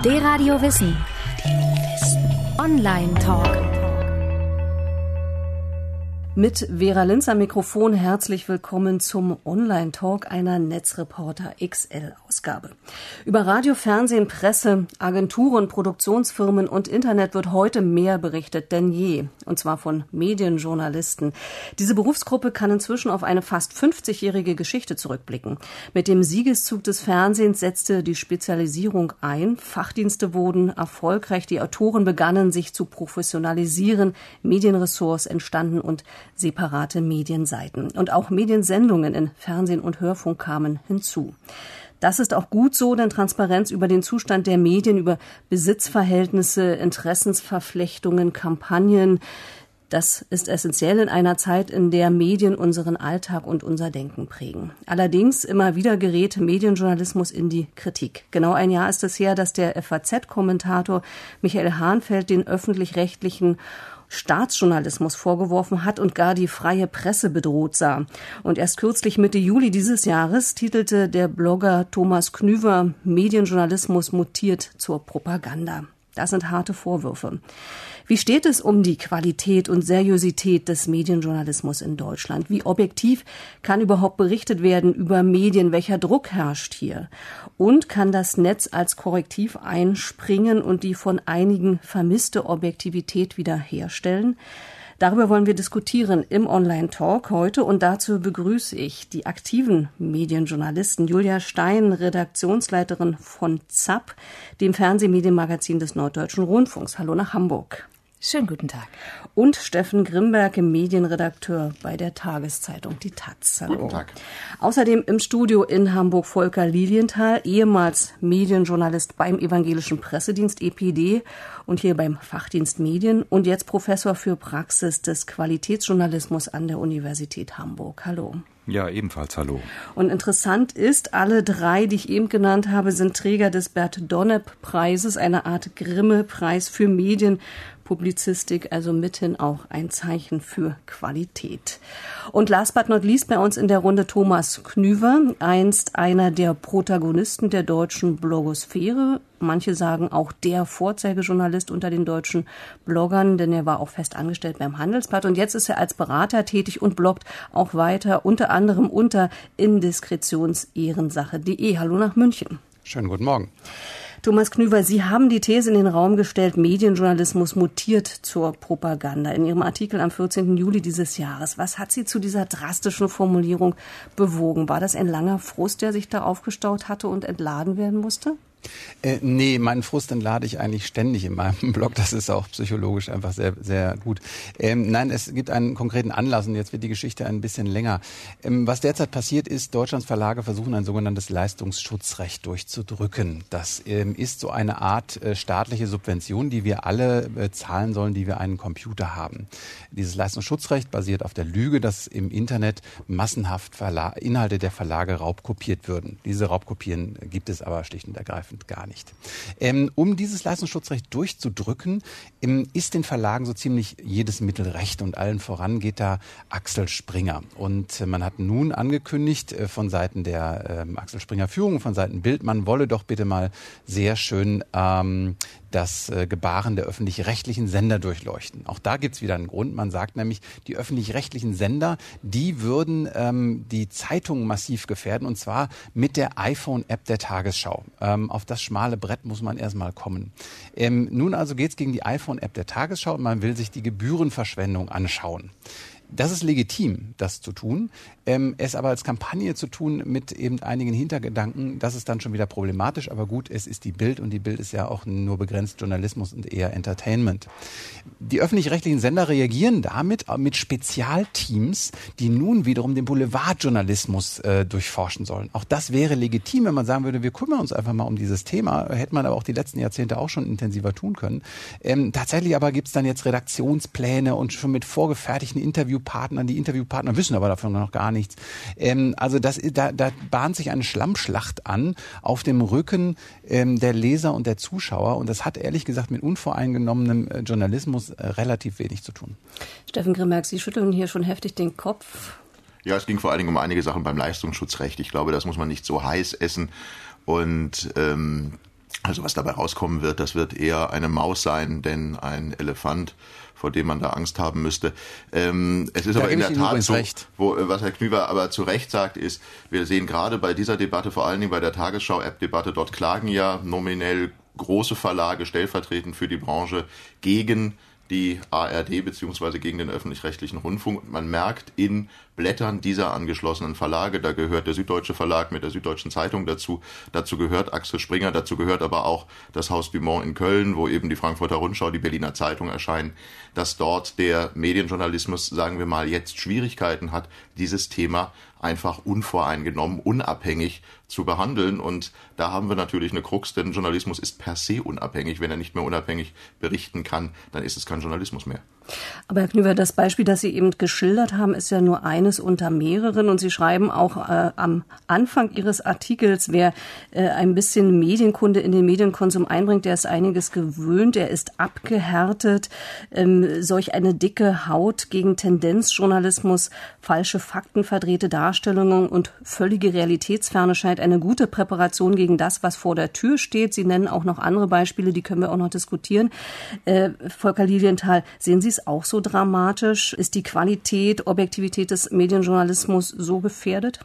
D-Radio Wissen. Online-Talk. Mit Vera Linz am Mikrofon herzlich willkommen zum Online-Talk einer Netzreporter XL-Ausgabe. Über Radio, Fernsehen, Presse, Agenturen, Produktionsfirmen und Internet wird heute mehr berichtet denn je, und zwar von Medienjournalisten. Diese Berufsgruppe kann inzwischen auf eine fast 50-jährige Geschichte zurückblicken. Mit dem Siegeszug des Fernsehens setzte die Spezialisierung ein, Fachdienste wurden erfolgreich, die Autoren begannen sich zu professionalisieren, Medienressorts entstanden und separate Medienseiten. Und auch Mediensendungen in Fernsehen und Hörfunk kamen hinzu. Das ist auch gut so, denn Transparenz über den Zustand der Medien, über Besitzverhältnisse, Interessensverflechtungen, Kampagnen, das ist essentiell in einer Zeit, in der Medien unseren Alltag und unser Denken prägen. Allerdings immer wieder gerät Medienjournalismus in die Kritik. Genau ein Jahr ist es her, dass der FAZ-Kommentator Michael Hahnfeld den öffentlich-rechtlichen Staatsjournalismus vorgeworfen hat und gar die freie Presse bedroht sah. Und erst kürzlich Mitte Juli dieses Jahres titelte der Blogger Thomas Knüver, Medienjournalismus mutiert zur Propaganda. Das sind harte Vorwürfe. Wie steht es um die Qualität und Seriosität des Medienjournalismus in Deutschland? Wie objektiv kann überhaupt berichtet werden über Medien? Welcher Druck herrscht hier? Und kann das Netz als Korrektiv einspringen und die von einigen vermisste Objektivität wiederherstellen? Darüber wollen wir diskutieren im Online-Talk heute und dazu begrüße ich die aktiven Medienjournalisten Julia Stein, Redaktionsleiterin von ZAP, dem Fernsehmedienmagazin des Norddeutschen Rundfunks. Hallo nach Hamburg. Schönen guten Tag. Und Steffen Grimberg, Medienredakteur bei der Tageszeitung Die taz. Hallo. Guten Tag. Außerdem im Studio in Hamburg Volker Lilienthal, ehemals Medienjournalist beim Evangelischen Pressedienst EPD und hier beim Fachdienst Medien und jetzt Professor für Praxis des Qualitätsjournalismus an der Universität Hamburg. Hallo. Ja, ebenfalls hallo. Und interessant ist, alle drei, die ich eben genannt habe, sind Träger des Bert-Donnep-Preises, eine Art Grimme-Preis für Medienpublizistik, also mithin auch ein Zeichen für Qualität. Und last but not least bei uns in der Runde Thomas Knüver, einst einer der Protagonisten der deutschen Blogosphäre. Manche sagen auch der Vorzeigejournalist unter den deutschen Bloggern, denn er war auch fest angestellt beim Handelsblatt. Und jetzt ist er als Berater tätig und bloggt auch weiter, unter anderem unter indiskretions-ehrensache.de. Hallo nach München. Schönen guten Morgen. Thomas Knüver, Sie haben die These in den Raum gestellt, Medienjournalismus mutiert zur Propaganda. In Ihrem Artikel am 14. Juli dieses Jahres. Was hat Sie zu dieser drastischen Formulierung bewogen? War das ein langer Frust, der sich da aufgestaut hatte und entladen werden musste? Nee, meinen Frust entlade ich eigentlich ständig in meinem Blog. Das ist auch psychologisch einfach sehr, sehr gut. Nein, es gibt einen konkreten Anlass und jetzt wird die Geschichte ein bisschen länger. Was derzeit passiert ist, Deutschlands Verlage versuchen ein sogenanntes Leistungsschutzrecht durchzudrücken. Das ist so eine Art staatliche Subvention, die wir alle zahlen sollen, die wir einen Computer haben. Dieses Leistungsschutzrecht basiert auf der Lüge, dass im Internet massenhaft Inhalte der Verlage raubkopiert würden. Diese Raubkopien gibt es aber schlicht und ergreifend gar nicht. Um dieses Leistungsschutzrecht durchzudrücken, ist den Verlagen so ziemlich jedes Mittel recht und allen voran geht da Axel Springer. Und man hat nun angekündigt von Seiten der Axel Springer Führung, von Seiten Bild, man wolle doch bitte mal sehr schön das Gebaren der öffentlich-rechtlichen Sender durchleuchten. Auch da gibt's wieder einen Grund. Man sagt nämlich, die öffentlich-rechtlichen Sender, die würden die Zeitungen massiv gefährden und zwar mit der iPhone-App der Tagesschau. Auf das schmale Brett muss man erstmal kommen. Nun also geht's gegen die iPhone-App der Tagesschau und man will sich die Gebührenverschwendung anschauen. Das ist legitim, das zu tun. Es aber als Kampagne zu tun mit eben einigen Hintergedanken, das ist dann schon wieder problematisch. Aber gut, es ist die Bild und die Bild ist ja auch nur begrenzt Journalismus und eher Entertainment. Die öffentlich-rechtlichen Sender reagieren damit mit Spezialteams, die nun wiederum den Boulevardjournalismus durchforschen sollen. Auch das wäre legitim, wenn man sagen würde, wir kümmern uns einfach mal um dieses Thema. Hätte man aber auch die letzten Jahrzehnte auch schon intensiver tun können. Tatsächlich aber gibt es dann jetzt Redaktionspläne und schon mit vorgefertigten Interviewpartnern. Die Interviewpartner wissen aber davon noch gar nichts. Also da bahnt sich eine Schlammschlacht an auf dem Rücken der Leser und der Zuschauer. Und das hat ehrlich gesagt mit unvoreingenommenem Journalismus relativ wenig zu tun. Steffen Grimberg, Sie schütteln hier schon heftig den Kopf. Ja, es ging vor allen Dingen um einige Sachen beim Leistungsschutzrecht. Ich glaube, das muss man nicht so heiß essen. Und Also was dabei rauskommen wird, das wird eher eine Maus sein, denn ein Elefant, vor dem man da Angst haben müsste. Es ist aber in der Tat so, was Herr Knüver aber zu Recht sagt, ist, wir sehen gerade bei dieser Debatte, vor allen Dingen bei der Tagesschau-App-Debatte, dort klagen ja nominell große Verlage stellvertretend für die Branche gegen die ARD bzw. gegen den öffentlich-rechtlichen Rundfunk. Und man merkt in Blättern dieser angeschlossenen Verlage, da gehört der Süddeutsche Verlag mit der Süddeutschen Zeitung dazu gehört Axel Springer, dazu gehört aber auch das Haus Dumont in Köln, wo eben die Frankfurter Rundschau, die Berliner Zeitung erscheinen, dass dort der Medienjournalismus, sagen wir mal, jetzt Schwierigkeiten hat, dieses Thema einfach unvoreingenommen, unabhängig zu behandeln. Und da haben wir natürlich eine Krux, denn Journalismus ist per se unabhängig. Wenn er nicht mehr unabhängig berichten kann, dann ist es kein Journalismus mehr. Aber Herr Knüver, das Beispiel, das Sie eben geschildert haben, ist ja nur eines unter mehreren. Und Sie schreiben auch am Anfang Ihres Artikels, wer ein bisschen Medienkunde in den Medienkonsum einbringt, der ist einiges gewöhnt, er ist abgehärtet. Solch eine dicke Haut gegen Tendenzjournalismus, falsche Fakten, verdrehte Darstellungen und völlige Realitätsferne scheint eine gute Präparation gegen das, was vor der Tür steht. Sie nennen auch noch andere Beispiele, die können wir auch noch diskutieren. Volker Lilienthal, sehen Sie es auch so dramatisch? Ist die Qualität, Objektivität des Medienjournalismus so gefährdet?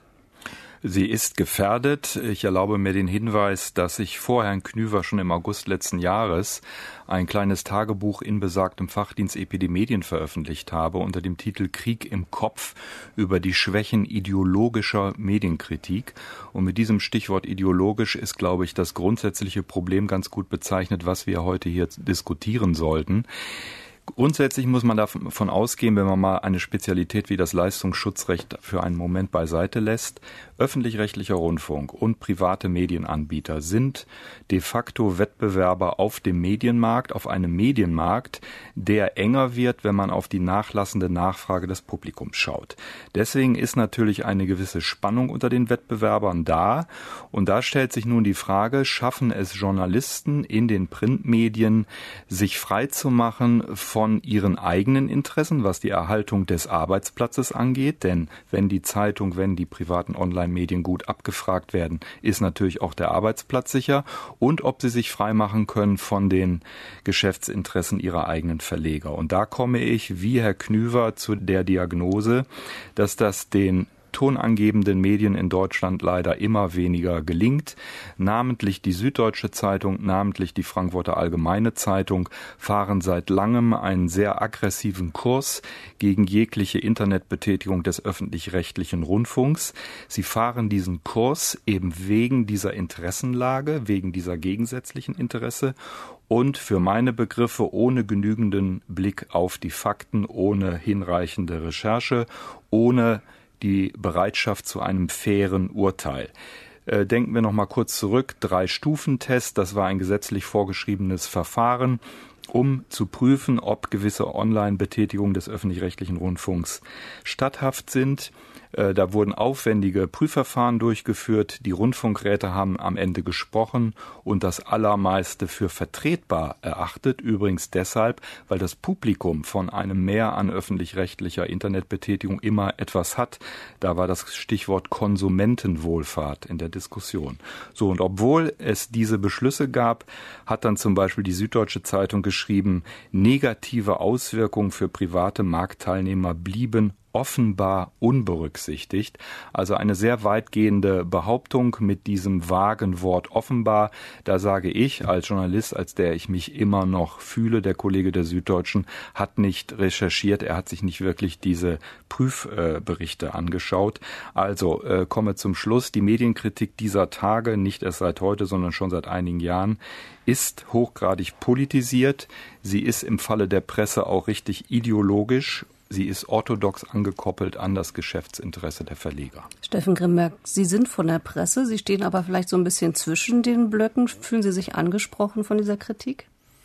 Sie ist gefährdet. Ich erlaube mir den Hinweis, dass ich vor Herrn Knüver schon im August letzten Jahres ein kleines Tagebuch in besagtem Fachdienst Epidemedien veröffentlicht habe unter dem Titel Krieg im Kopf über die Schwächen ideologischer Medienkritik. Und mit diesem Stichwort ideologisch ist, glaube ich, das grundsätzliche Problem ganz gut bezeichnet, was wir heute hier diskutieren sollten. Grundsätzlich muss man davon ausgehen, wenn man mal eine Spezialität wie das Leistungsschutzrecht für einen Moment beiseite lässt, öffentlich-rechtlicher Rundfunk und private Medienanbieter sind de facto Wettbewerber auf dem Medienmarkt, auf einem Medienmarkt, der enger wird, wenn man auf die nachlassende Nachfrage des Publikums schaut. Deswegen ist natürlich eine gewisse Spannung unter den Wettbewerbern da. Und da stellt sich nun die Frage, schaffen es Journalisten in den Printmedien, sich frei zu machen von ihren eigenen Interessen, was die Erhaltung des Arbeitsplatzes angeht. Denn wenn die Zeitung, wenn die privaten Online-Medien gut abgefragt werden, ist natürlich auch der Arbeitsplatz sicher. Und ob sie sich freimachen können von den Geschäftsinteressen ihrer eigenen Verleger. Und da komme ich, wie Herr Knüver, zu der Diagnose, dass das den tonangebenden Medien in Deutschland leider immer weniger gelingt. Namentlich die Süddeutsche Zeitung, namentlich die Frankfurter Allgemeine Zeitung fahren seit langem einen sehr aggressiven Kurs gegen jegliche Internetbetätigung des öffentlich-rechtlichen Rundfunks. Sie fahren diesen Kurs eben wegen dieser Interessenlage, wegen dieser gegensätzlichen Interesse und für meine Begriffe ohne genügenden Blick auf die Fakten, ohne hinreichende Recherche, ohne die Bereitschaft zu einem fairen Urteil. Denken wir noch mal kurz zurück. 3-Stufen-Test, das war ein gesetzlich vorgeschriebenes Verfahren, um zu prüfen, ob gewisse Online-Betätigungen des öffentlich-rechtlichen Rundfunks statthaft sind. Da wurden aufwendige Prüfverfahren durchgeführt. Die Rundfunkräte haben am Ende gesprochen und das Allermeiste für vertretbar erachtet. Übrigens deshalb, weil das Publikum von einem Mehr an öffentlich-rechtlicher Internetbetätigung immer etwas hat. Da war das Stichwort Konsumentenwohlfahrt in der Diskussion. So, und obwohl es diese Beschlüsse gab, hat dann zum Beispiel die Süddeutsche Zeitung geschrieben, negative Auswirkungen für private Marktteilnehmer blieben offenbar unberücksichtigt. Also eine sehr weitgehende Behauptung mit diesem vagen Wort offenbar. Da sage ich als Journalist, als der ich mich immer noch fühle, der Kollege der Süddeutschen hat nicht recherchiert, er hat sich nicht wirklich diese Prüfberichte angeschaut. Also komme zum Schluss. Die Medienkritik dieser Tage, nicht erst seit heute, sondern schon seit einigen Jahren, ist hochgradig politisiert. Sie ist im Falle der Presse auch richtig ideologisch. Sie ist orthodox angekoppelt an das Geschäftsinteresse der Verleger. Steffen Grimberg, Sie sind von der Presse, Sie stehen aber vielleicht so ein bisschen zwischen den Blöcken. Fühlen Sie sich angesprochen von dieser Kritik?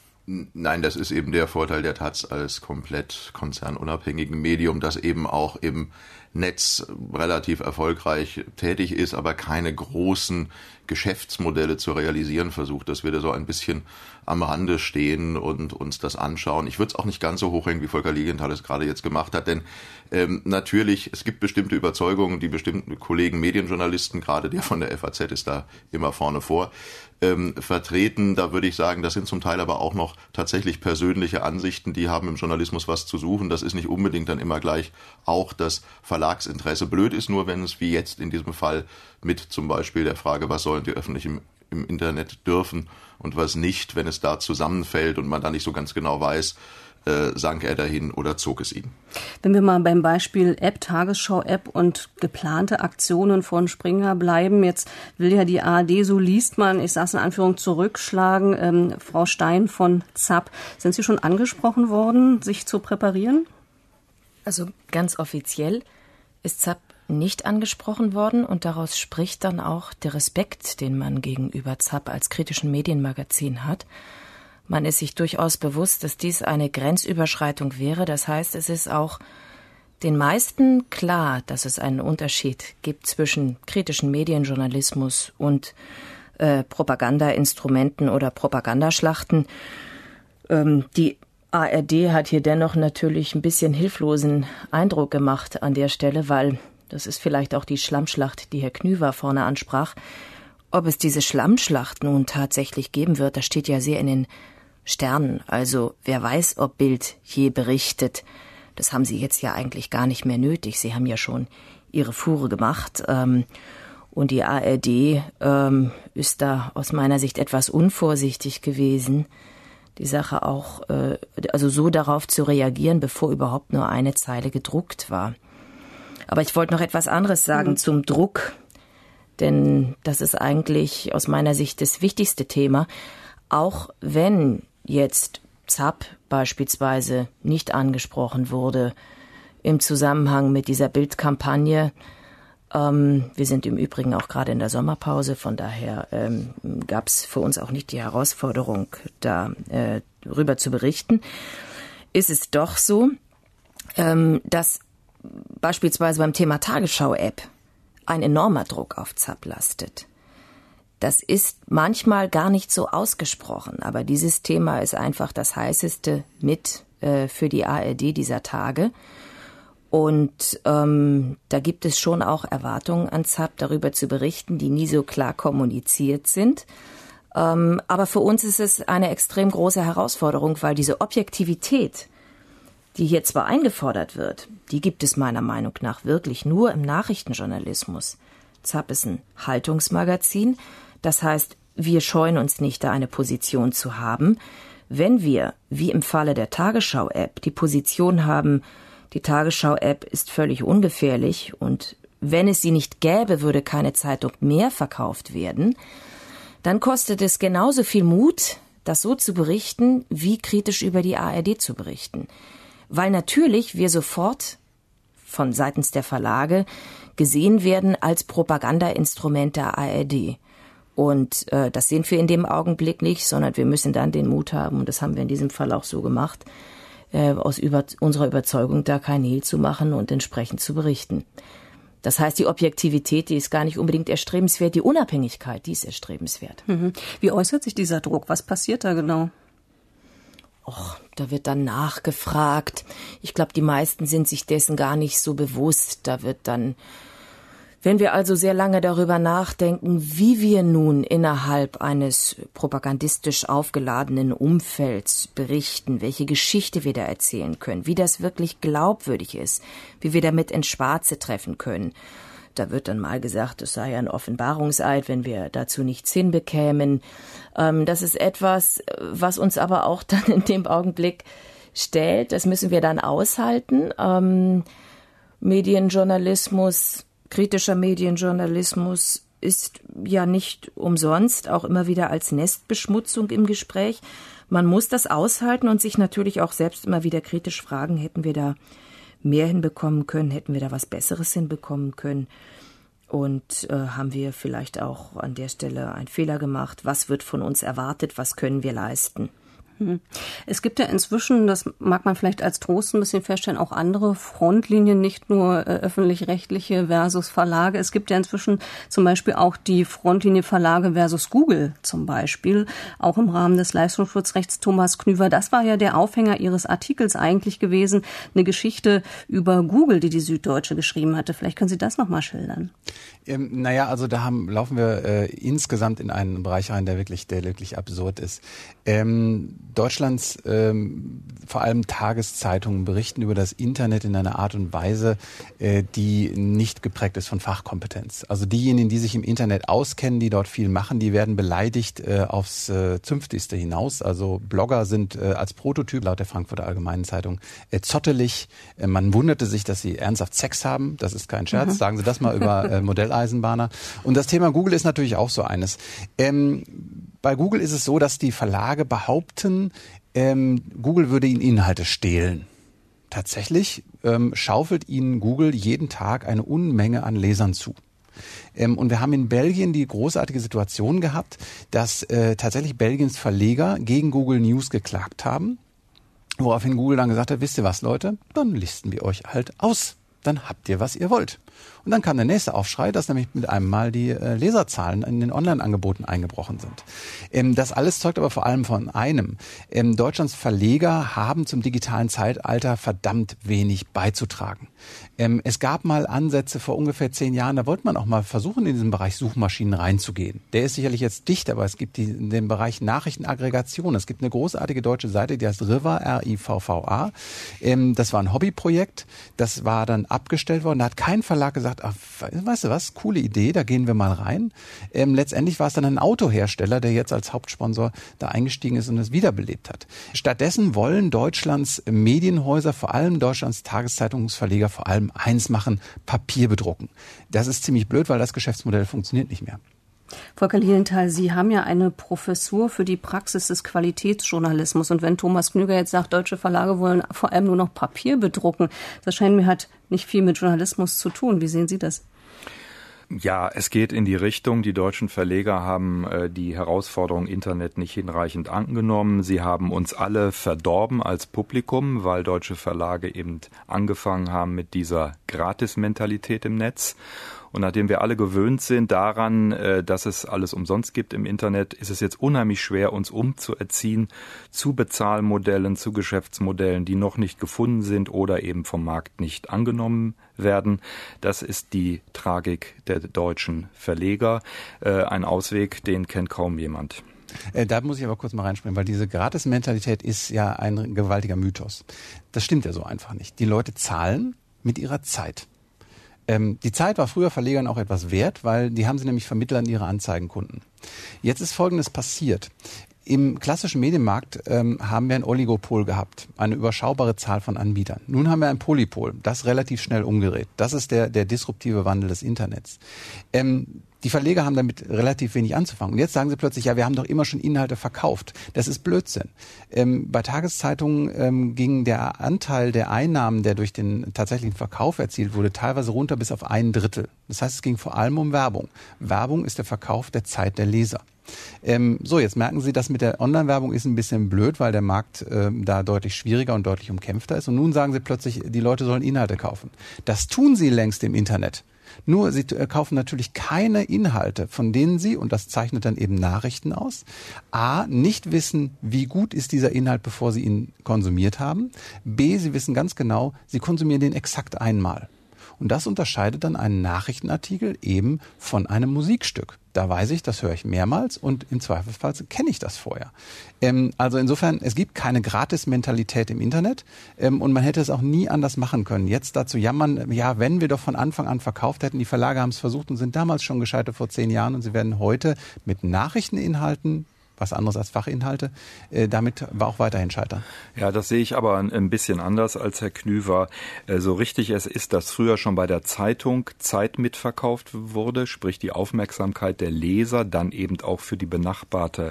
Nein, das ist eben der Vorteil der Taz als komplett konzernunabhängigen Medium, dass eben auch im Netz relativ erfolgreich tätig ist, aber keine großen Geschäftsmodelle zu realisieren versucht, dass wir da so ein bisschen am Rande stehen und uns das anschauen. Ich würde es auch nicht ganz so hochhängen, wie Volker Lilienthal es gerade jetzt gemacht hat, denn natürlich, es gibt bestimmte Überzeugungen, die bestimmten Kollegen Medienjournalisten, gerade der von der FAZ ist da immer vorne vor, vertreten. Da würde ich sagen, das sind zum Teil aber auch noch tatsächlich persönliche Ansichten, die haben im Journalismus was zu suchen. Das ist nicht unbedingt dann immer gleich auch das Verlagsinteresse. Blöd ist nur, wenn es wie jetzt in diesem Fall mit zum Beispiel der Frage, was sollen die Öffentlichen im Internet dürfen und was nicht, wenn es da zusammenfällt und man da nicht so ganz genau weiß, sank er dahin oder zog es ihn. Wenn wir mal beim Beispiel App, Tagesschau-App und geplante Aktionen von Springer bleiben, jetzt will ja die ARD, so liest man, ich sage es in Anführung, zurückschlagen. Frau Stein von ZAP, sind Sie schon angesprochen worden, sich zu präparieren? Also ganz offiziell ist ZAP nicht angesprochen worden und daraus spricht dann auch der Respekt, den man gegenüber ZAP als kritischen Medienmagazin hat. Man ist sich durchaus bewusst, dass dies eine Grenzüberschreitung wäre. Das heißt, es ist auch den meisten klar, dass es einen Unterschied gibt zwischen kritischen Medienjournalismus und Propagandainstrumenten oder Propagandaschlachten. Die ARD hat hier dennoch natürlich ein bisschen hilflosen Eindruck gemacht an der Stelle, weil das ist vielleicht auch die Schlammschlacht, die Herr Knüver vorne ansprach. Ob es diese Schlammschlacht nun tatsächlich geben wird, das steht ja sehr in den Sternen. Also wer weiß, ob Bild je berichtet. Das haben sie jetzt ja eigentlich gar nicht mehr nötig. Sie haben ja schon ihre Fuhre gemacht. Und die ARD ist da aus meiner Sicht etwas unvorsichtig gewesen, die Sache auch also so darauf zu reagieren, bevor überhaupt nur eine Zeile gedruckt war. Aber ich wollte noch etwas anderes sagen zum Druck, denn das ist eigentlich aus meiner Sicht das wichtigste Thema. Auch wenn jetzt ZAP beispielsweise nicht angesprochen wurde im Zusammenhang mit dieser Bildkampagne. Wir sind im Übrigen auch gerade in der Sommerpause, von daher gab es für uns auch nicht die Herausforderung, darüber zu berichten. Ist es doch so, dass beispielsweise beim Thema Tagesschau-App ein enormer Druck auf ZAP lastet. Das ist manchmal gar nicht so ausgesprochen, aber dieses Thema ist einfach das heißeste mit für die ARD dieser Tage. Und da gibt es schon auch Erwartungen an ZAP, darüber zu berichten, die nie so klar kommuniziert sind. Aber für uns ist es eine extrem große Herausforderung, weil diese Objektivität, die hier zwar eingefordert wird, die gibt es meiner Meinung nach wirklich nur im Nachrichtenjournalismus. ZAP ist ein Haltungsmagazin. Das heißt, wir scheuen uns nicht, da eine Position zu haben. Wenn wir, wie im Falle der Tagesschau-App, die Position haben, die Tagesschau-App ist völlig ungefährlich und wenn es sie nicht gäbe, würde keine Zeitung mehr verkauft werden, dann kostet es genauso viel Mut, das so zu berichten, wie kritisch über die ARD zu berichten. Weil natürlich wir sofort von seitens der Verlage gesehen werden als Propagandainstrument der ARD. Und das sind wir in dem Augenblick nicht, sondern wir müssen dann den Mut haben, und das haben wir in diesem Fall auch so gemacht, aus unserer Überzeugung da kein Hehl zu machen und entsprechend zu berichten. Das heißt, die Objektivität, die ist gar nicht unbedingt erstrebenswert, die Unabhängigkeit, die ist erstrebenswert. Mhm. Wie äußert sich dieser Druck? Was passiert da genau? Da wird dann nachgefragt. Ich glaube, die meisten sind sich dessen gar nicht so bewusst. Da wird dann, wenn wir also sehr lange darüber nachdenken, wie wir nun innerhalb eines propagandistisch aufgeladenen Umfelds berichten, welche Geschichte wir da erzählen können, wie das wirklich glaubwürdig ist, wie wir damit ins Schwarze treffen können. Da wird dann mal gesagt, es sei ein Offenbarungseid, wenn wir dazu nichts hinbekämen. Das ist etwas, was uns aber auch dann in dem Augenblick stellt. Das müssen wir dann aushalten. Medienjournalismus, kritischer Medienjournalismus ist ja nicht umsonst auch immer wieder als Nestbeschmutzung im Gespräch. Man muss das aushalten und sich natürlich auch selbst immer wieder kritisch fragen, hätten wir da mehr hinbekommen können, hätten wir da was Besseres hinbekommen können und haben wir vielleicht auch an der Stelle einen Fehler gemacht, was wird von uns erwartet, was können wir leisten. Es gibt ja inzwischen, das mag man vielleicht als Trost ein bisschen feststellen, auch andere Frontlinien, nicht nur öffentlich-rechtliche versus Verlage. Es gibt ja inzwischen zum Beispiel auch die Frontlinie Verlage versus Google zum Beispiel, auch im Rahmen des Leistungsschutzrechts. Thomas Knüver, das war ja der Aufhänger Ihres Artikels eigentlich gewesen, eine Geschichte über Google, die Süddeutsche geschrieben hatte. Vielleicht können Sie das nochmal schildern. Also da laufen wir insgesamt in einen Bereich rein, der wirklich absurd ist. Deutschlands vor allem Tageszeitungen berichten über das Internet in einer Art und Weise, die nicht geprägt ist von Fachkompetenz. Also diejenigen, die sich im Internet auskennen, die dort viel machen, die werden beleidigt aufs Zünftigste hinaus. Also Blogger sind als Prototyp laut der Frankfurter Allgemeinen Zeitung zottelig. Man wunderte sich, dass sie ernsthaft Sex haben. Das ist kein Scherz. Sagen Sie das mal über Modelleisenbahner. Und das Thema Google ist natürlich auch so eines. Bei Google ist es so, dass die Verlage behaupten, Google würde ihnen Inhalte stehlen. Tatsächlich schaufelt ihnen Google jeden Tag eine Unmenge an Lesern zu. Und wir haben in Belgien die großartige Situation gehabt, dass tatsächlich Belgiens Verleger gegen Google News geklagt haben, woraufhin Google dann gesagt hat, wisst ihr was, Leute, dann listen wir euch halt aus. Dann habt ihr, was ihr wollt. Und dann kam der nächste Aufschrei, dass nämlich mit einem Mal die Leserzahlen in den Online-Angeboten eingebrochen sind. Das alles zeugt aber vor allem von einem. Deutschlands Verleger haben zum digitalen Zeitalter verdammt wenig beizutragen. Es gab mal Ansätze vor ungefähr 10 Jahren, da wollte man auch mal versuchen, in diesen Bereich Suchmaschinen reinzugehen. Der ist sicherlich jetzt dicht, aber es gibt den Bereich Nachrichtenaggregation. Es gibt eine großartige deutsche Seite, die heißt Rivva, R-I-V-V-A. Das war ein Hobbyprojekt, das war dann abgestellt worden. Da hat kein Verlag gesagt, ach, weißt du was, coole Idee, da gehen wir mal rein. Letztendlich war es dann ein Autohersteller, der jetzt als Hauptsponsor da eingestiegen ist und es wiederbelebt hat. Stattdessen wollen Deutschlands Medienhäuser, vor allem Deutschlands Tageszeitungsverleger, vor allem eins machen, Papier bedrucken. Das ist ziemlich blöd, weil das Geschäftsmodell funktioniert nicht mehr. Volker Lilienthal, Sie haben ja eine Professur für die Praxis des Qualitätsjournalismus. Und wenn Thomas Knüver jetzt sagt, deutsche Verlage wollen vor allem nur noch Papier bedrucken, das scheint mir hat nicht viel mit Journalismus zu tun. Wie sehen Sie das? Ja, es geht in die Richtung. Die deutschen Verleger haben die Herausforderung Internet nicht hinreichend angenommen. Sie haben uns alle verdorben als Publikum, weil deutsche Verlage eben angefangen haben mit dieser Gratis-Mentalität im Netz. Und nachdem wir alle gewöhnt sind daran, dass es alles umsonst gibt im Internet, ist es jetzt unheimlich schwer, uns umzuerziehen zu Bezahlmodellen, zu Geschäftsmodellen, die noch nicht gefunden sind oder eben vom Markt nicht angenommen werden. Das ist die Tragik der deutschen Verleger. Ein Ausweg, den kennt kaum jemand. Da muss ich aber kurz mal reinspringen, weil diese Gratis-Mentalität ist ja ein gewaltiger Mythos. Das stimmt ja so einfach nicht. Die Leute zahlen mit ihrer Zeit. Die Zeit war früher Verlegern auch etwas wert, weil die haben sie nämlich vermittelt an ihre Anzeigenkunden. Jetzt ist Folgendes passiert. Im klassischen Medienmarkt haben wir ein Oligopol gehabt, eine überschaubare Zahl von Anbietern. Nun haben wir ein Polypol, das relativ schnell umgerät. Das ist der disruptive Wandel des Internets. Die Verleger haben damit relativ wenig anzufangen. Und jetzt sagen sie plötzlich, ja, wir haben doch immer schon Inhalte verkauft. Das ist Blödsinn. Bei Tageszeitungen ging der Anteil der Einnahmen, der durch den tatsächlichen Verkauf erzielt wurde, teilweise runter bis auf 1/3. Das heißt, es ging vor allem um Werbung. Werbung ist der Verkauf der Zeit der Leser. Jetzt merken Sie, das mit der Online-Werbung ist ein bisschen blöd, weil der Markt da deutlich schwieriger und deutlich umkämpfter ist. Und nun sagen Sie plötzlich, die Leute sollen Inhalte kaufen. Das tun sie längst im Internet. Nur sie kaufen natürlich keine Inhalte, von denen sie, und das zeichnet dann eben Nachrichten aus, a, nicht wissen, wie gut ist dieser Inhalt, bevor sie ihn konsumiert haben, b, sie wissen ganz genau, sie konsumieren den exakt einmal. Und das unterscheidet dann einen Nachrichtenartikel eben von einem Musikstück. Da weiß ich, das höre ich mehrmals und im Zweifelsfall kenne ich das vorher. Also insofern, es gibt keine Gratis-Mentalität im Internet und man hätte es auch nie anders machen können. Jetzt dazu jammern, ja, wenn wir doch von Anfang an verkauft hätten, die Verlage haben es versucht und sind damals schon gescheitert vor 10 Jahren und sie werden heute mit Nachrichteninhalten, was anderes als Fachinhalte, damit auch weiterhin scheitern. Ja, das sehe ich aber ein bisschen anders als Herr Knüver. So richtig es ist, dass früher schon bei der Zeitung Zeit mitverkauft wurde, sprich die Aufmerksamkeit der Leser dann eben auch für die benachbarte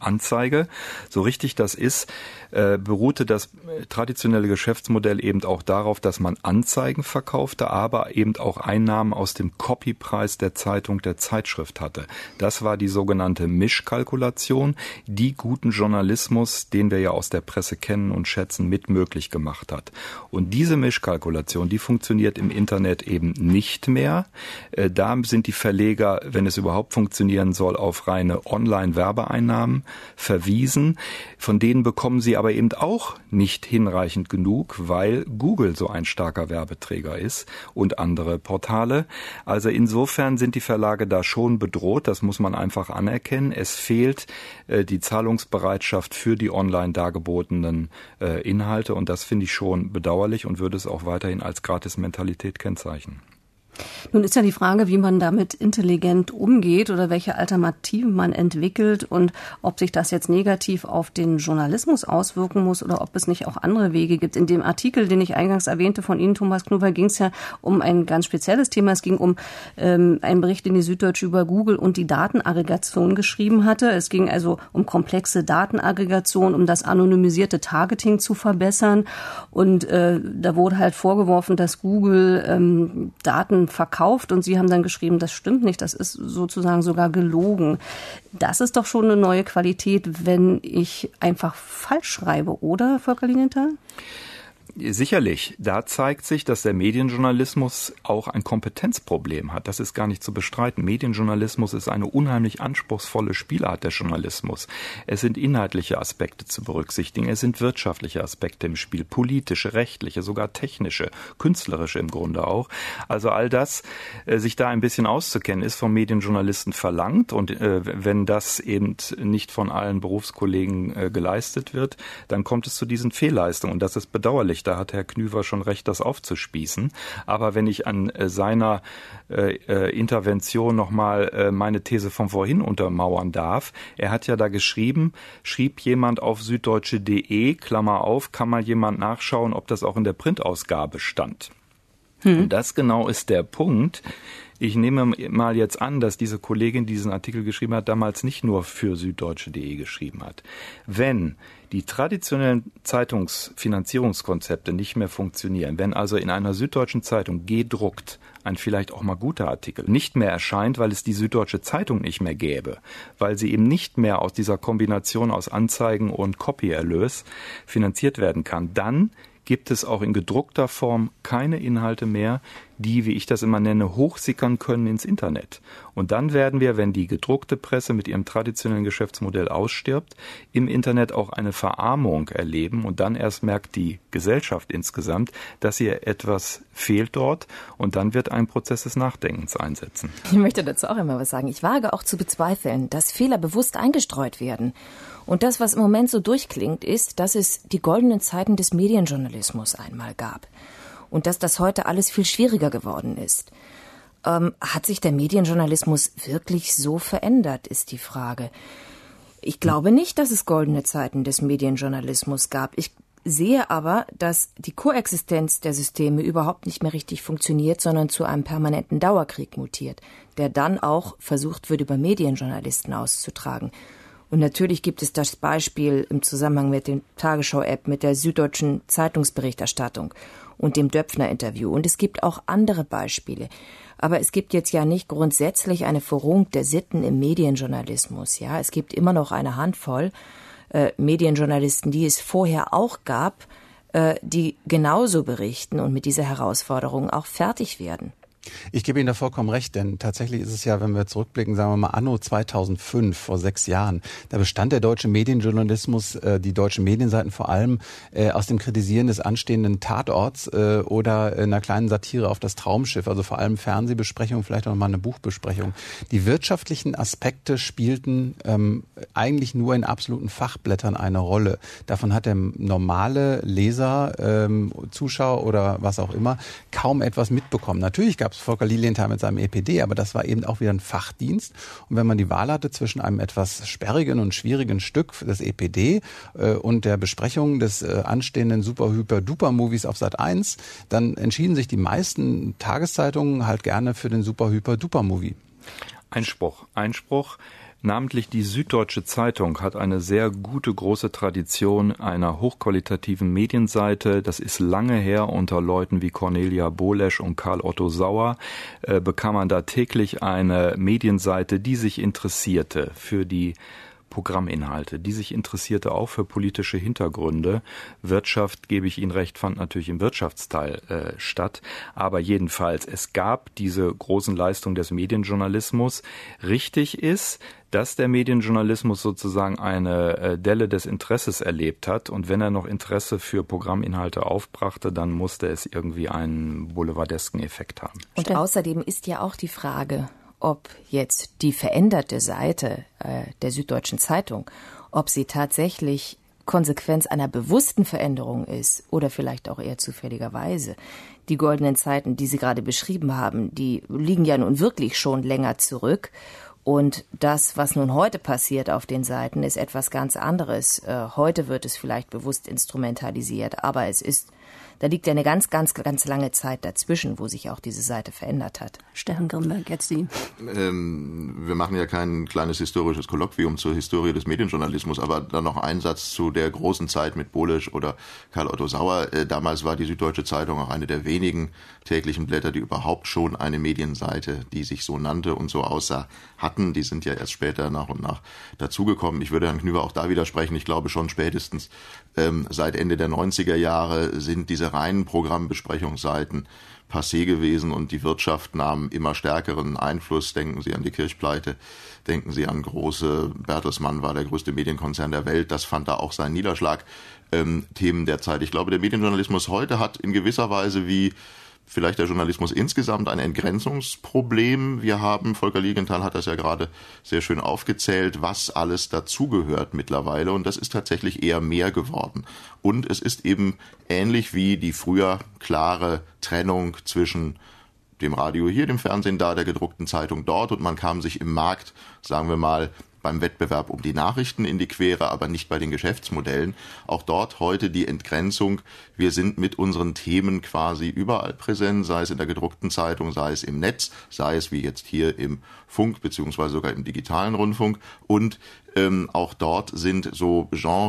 Anzeige. So richtig das ist, beruhte das traditionelle Geschäftsmodell eben auch darauf, dass man Anzeigen verkaufte, aber eben auch Einnahmen aus dem Copypreis der Zeitung, der Zeitschrift hatte. Das war die sogenannte Mischkalkulation, die guten Journalismus, den wir ja aus der Presse kennen und schätzen, mit möglich gemacht hat. Und diese Mischkalkulation, die funktioniert im Internet eben nicht mehr. Da sind die Verleger, wenn es überhaupt funktionieren soll, auf reine Online-Werbeeinnahmen verwiesen. Von denen bekommen sie aber eben auch nicht hinreichend genug, weil Google so ein starker Werbeträger ist und andere Portale. Also insofern sind die Verlage da schon bedroht, das muss man einfach anerkennen. Es fehlt die Zahlungsbereitschaft für die online dargebotenen Inhalte und das finde ich schon bedauerlich und würde es auch weiterhin als Gratis-Mentalität kennzeichnen. Nun ist ja die Frage, wie man damit intelligent umgeht oder welche Alternativen man entwickelt und ob sich das jetzt negativ auf den Journalismus auswirken muss oder ob es nicht auch andere Wege gibt. In dem Artikel, den ich eingangs erwähnte von Ihnen, Thomas Knuber, ging es ja um ein ganz spezielles Thema. Es ging um einen Bericht, den die Süddeutsche über Google und die Datenaggregation geschrieben hatte. Es ging also um komplexe Datenaggregation, um das anonymisierte Targeting zu verbessern. Und da wurde halt vorgeworfen, dass Google Daten verkauft und Sie haben dann geschrieben, das stimmt nicht, das ist sozusagen sogar gelogen. Das ist doch schon eine neue Qualität, wenn ich einfach falsch schreibe, oder, Volker Lilienthal? Sicherlich, da zeigt sich, dass der Medienjournalismus auch ein Kompetenzproblem hat. Das ist gar nicht zu bestreiten. Medienjournalismus ist eine unheimlich anspruchsvolle Spielart der Journalismus. Es sind inhaltliche Aspekte zu berücksichtigen, es sind wirtschaftliche Aspekte im Spiel, politische, rechtliche, sogar technische, künstlerische im Grunde auch. Also all das, sich da ein bisschen auszukennen, ist vom Medienjournalisten verlangt und wenn das eben nicht von allen Berufskollegen geleistet wird, dann kommt es zu diesen Fehlleistungen und das ist bedauerlich. Da hat Herr Knüver schon recht, das aufzuspießen. Aber wenn ich an seiner Intervention nochmal meine These von vorhin untermauern darf, er hat ja da schrieb jemand auf süddeutsche.de, Klammer auf, kann mal jemand nachschauen, ob das auch in der Printausgabe stand. Und das genau ist der Punkt. Ich nehme mal jetzt an, dass diese Kollegin, die diesen Artikel geschrieben hat, damals nicht nur für süddeutsche.de geschrieben hat. Wenn die traditionellen Zeitungsfinanzierungskonzepte nicht mehr funktionieren, wenn also in einer süddeutschen Zeitung gedruckt ein vielleicht auch mal guter Artikel nicht mehr erscheint, weil es die Süddeutsche Zeitung nicht mehr gäbe, weil sie eben nicht mehr aus dieser Kombination aus Anzeigen und Copyerlös finanziert werden kann, dann gibt es auch in gedruckter Form keine Inhalte mehr, die, wie ich das immer nenne, hochsickern können ins Internet. Und dann werden wir, wenn die gedruckte Presse mit ihrem traditionellen Geschäftsmodell ausstirbt, im Internet auch eine Verarmung erleben und dann erst merkt die Gesellschaft insgesamt, dass ihr etwas fehlt dort und dann wird ein Prozess des Nachdenkens einsetzen. Ich möchte dazu auch immer was sagen. Ich wage auch zu bezweifeln, dass Fehler bewusst eingestreut werden. Und das, was im Moment so durchklingt, ist, dass es die goldenen Zeiten des Medienjournalismus einmal gab. Und dass das heute alles viel schwieriger geworden ist. Hat sich der Medienjournalismus wirklich so verändert, ist die Frage. Ich glaube nicht, dass es goldene Zeiten des Medienjournalismus gab. Ich sehe aber, dass die Koexistenz der Systeme überhaupt nicht mehr richtig funktioniert, sondern zu einem permanenten Dauerkrieg mutiert, der dann auch versucht wird, über Medienjournalisten auszutragen. Und natürlich gibt es das Beispiel im Zusammenhang mit der Tagesschau-App, mit der Süddeutschen Zeitungsberichterstattung und dem Döpfner-Interview. Und es gibt auch andere Beispiele. Aber es gibt jetzt ja nicht grundsätzlich eine Verrohung der Sitten im Medienjournalismus. Ja, es gibt immer noch eine Handvoll Medienjournalisten, die es vorher auch gab, die genauso berichten und mit dieser Herausforderung auch fertig werden. Ich gebe Ihnen da vollkommen recht, denn tatsächlich ist es ja, wenn wir zurückblicken, sagen wir mal anno 2005, vor 6 Jahren, da bestand der deutsche Medienjournalismus, die deutschen Medienseiten vor allem aus dem Kritisieren des anstehenden Tatorts oder einer kleinen Satire auf das Traumschiff, also vor allem Fernsehbesprechungen, vielleicht auch noch mal eine Buchbesprechung. Die wirtschaftlichen Aspekte spielten eigentlich nur in absoluten Fachblättern eine Rolle. Davon hat der normale Leser, Zuschauer oder was auch immer kaum etwas mitbekommen. Natürlich gab es Volker Lilienthal mit seinem EPD, aber das war eben auch wieder ein Fachdienst. Und wenn man die Wahl hatte zwischen einem etwas sperrigen und schwierigen Stück des EPD und der Besprechung des anstehenden Super-Hyper-Duper-Movies auf Sat.1, dann entschieden sich die meisten Tageszeitungen halt gerne für den Super-Hyper-Duper-Movie. Einspruch. Namentlich die Süddeutsche Zeitung hat eine sehr gute, große Tradition einer hochqualitativen Medienseite. Das ist lange her. Unter Leuten wie Cornelia Bolesch und Karl Otto Sauer bekam man da täglich eine Medienseite, die sich interessierte für die Programminhalte, die sich interessierte auch für politische Hintergründe. Wirtschaft, gebe ich Ihnen recht, fand natürlich im Wirtschaftsteil statt. Aber jedenfalls, es gab diese großen Leistungen des Medienjournalismus. Richtig ist, dass der Medienjournalismus sozusagen eine Delle des Interesses erlebt hat. Und wenn er noch Interesse für Programminhalte aufbrachte, dann musste es irgendwie einen boulevardesken Effekt haben. Und außerdem ist ja auch die Frage, ob jetzt die veränderte Seite der Süddeutschen Zeitung, ob sie tatsächlich Konsequenz einer bewussten Veränderung ist oder vielleicht auch eher zufälligerweise. Die goldenen Zeiten, die Sie gerade beschrieben haben, die liegen ja nun wirklich schon länger zurück. Und das, was nun heute passiert auf den Seiten, ist etwas ganz anderes. Heute wird es vielleicht bewusst instrumentalisiert, aber da liegt ja eine ganz, ganz, ganz lange Zeit dazwischen, wo sich auch diese Seite verändert hat. Steffen Grimberg, jetzt Sie. Wir machen ja kein kleines historisches Kolloquium zur Historie des Medienjournalismus, aber dann noch ein Satz zu der großen Zeit mit Bolesch oder Karl Otto Sauer. Damals war die Süddeutsche Zeitung auch eine der wenigen täglichen Blätter, die überhaupt schon eine Medienseite, die sich so nannte und so aussah, hatten. Die sind ja erst später nach und nach dazugekommen. Ich würde Herrn Knüver auch da widersprechen. Ich glaube schon spätestens seit Ende der 90er Jahre sind diese reinen Programmbesprechungsseiten passé gewesen und die Wirtschaft nahm immer stärkeren Einfluss. Denken Sie an die Kirchpleite, denken Sie an große, Bertelsmann war der größte Medienkonzern der Welt, das fand da auch seinen Niederschlag. Themen der Zeit. Ich glaube, der Medienjournalismus heute hat in gewisser Weise wie vielleicht der Journalismus insgesamt ein Entgrenzungsproblem. Wir haben, Volker Liegenthal hat das ja gerade sehr schön aufgezählt, was alles dazugehört mittlerweile. Und das ist tatsächlich eher mehr geworden. Und es ist eben ähnlich wie die früher klare Trennung zwischen dem Radio hier, dem Fernsehen da, der gedruckten Zeitung dort. Und man kam sich im Markt, sagen wir mal, beim Wettbewerb um die Nachrichten in die Quere, aber nicht bei den Geschäftsmodellen. Auch dort heute die Entgrenzung. Wir sind mit unseren Themen quasi überall präsent, sei es in der gedruckten Zeitung, sei es im Netz, sei es wie jetzt hier im Funk beziehungsweise sogar im digitalen Rundfunk. Und auch dort sind so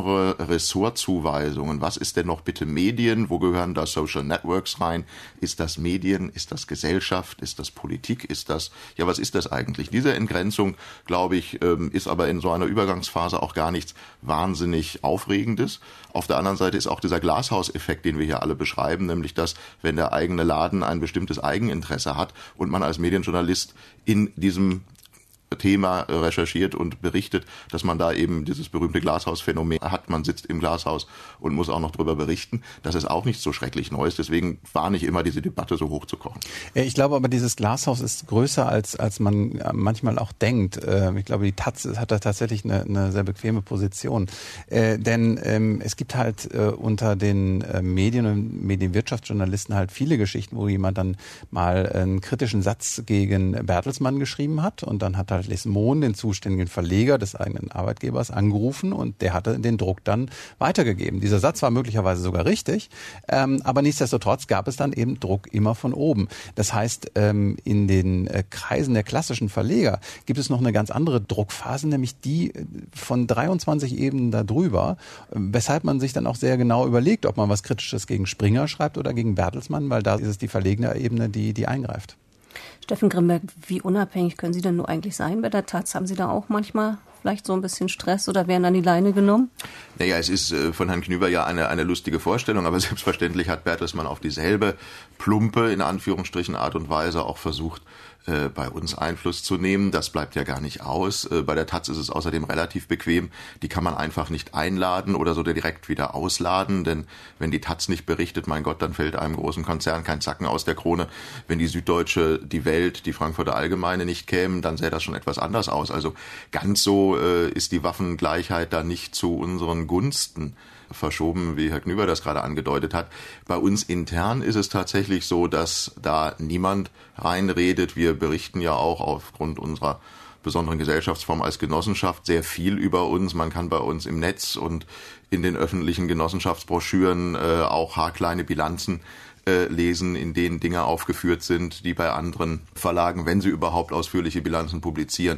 Genre-Ressortzuweisungen. Was ist denn noch bitte Medien? Wo gehören da Social Networks rein? Ist das Medien? Ist das Gesellschaft? Ist das Politik? Ist das, ja, was ist das eigentlich? Diese Entgrenzung, glaube ich, ist aber in so einer Übergangsphase auch gar nichts wahnsinnig Aufregendes. Auf der anderen Seite ist auch dieser Glashauseffekt, den wir hier alle beschreiben, nämlich dass, wenn der eigene Laden ein bestimmtes Eigeninteresse hat und man als Medienjournalist in diesem Thema recherchiert und berichtet, dass man da eben dieses berühmte Glashausphänomen hat. Man sitzt im Glashaus und muss auch noch drüber berichten. Das ist auch nicht so schrecklich Neues. Deswegen war nicht immer diese Debatte so hoch zu kochen. Ich glaube aber, dieses Glashaus ist größer, als man manchmal auch denkt. Ich glaube, die Taz hat da tatsächlich eine sehr bequeme Position. Denn es gibt halt unter den Medien- und Medienwirtschaftsjournalisten halt viele Geschichten, wo jemand dann mal einen kritischen Satz gegen Bertelsmann geschrieben hat und dann hat halt Les Moon, den zuständigen Verleger des eigenen Arbeitgebers, angerufen und der hatte den Druck dann weitergegeben. Dieser Satz war möglicherweise sogar richtig, aber nichtsdestotrotz gab es dann eben Druck immer von oben. Das heißt, in den Kreisen der klassischen Verleger gibt es noch eine ganz andere Druckphase, nämlich die von 23 Ebenen darüber, weshalb man sich dann auch sehr genau überlegt, ob man was Kritisches gegen Springer schreibt oder gegen Bertelsmann, weil da ist es die verlegene Ebene, die eingreift. Steffen Grimberg, wie unabhängig können Sie denn nur eigentlich sein bei der Taz? Haben Sie da auch manchmal vielleicht so ein bisschen Stress oder werden an die Leine genommen? Naja, es ist von Herrn Knüver ja eine lustige Vorstellung, aber selbstverständlich hat Bertelsmann auf dieselbe plumpe, in Anführungsstrichen, Art und Weise auch versucht, bei uns Einfluss zu nehmen. Das bleibt ja gar nicht aus. Bei der Taz ist es außerdem relativ bequem. Die kann man einfach nicht einladen oder so direkt wieder ausladen, denn wenn die Taz nicht berichtet, mein Gott, dann fällt einem großen Konzern kein Zacken aus der Krone. Wenn die Süddeutsche, die Welt, die Frankfurter Allgemeine nicht kämen, dann sähe das schon etwas anders aus. Also ganz so ist die Waffengleichheit da nicht zu unseren Gunsten verschoben, wie Herr Knüver das gerade angedeutet hat. Bei uns intern ist es tatsächlich so, dass da niemand reinredet. Wir berichten ja auch aufgrund unserer besonderen Gesellschaftsform als Genossenschaft sehr viel über uns. Man kann bei uns im Netz und in den öffentlichen Genossenschaftsbroschüren auch haarkleine Bilanzen lesen, in denen Dinge aufgeführt sind, die bei anderen Verlagen, wenn sie überhaupt ausführliche Bilanzen publizieren,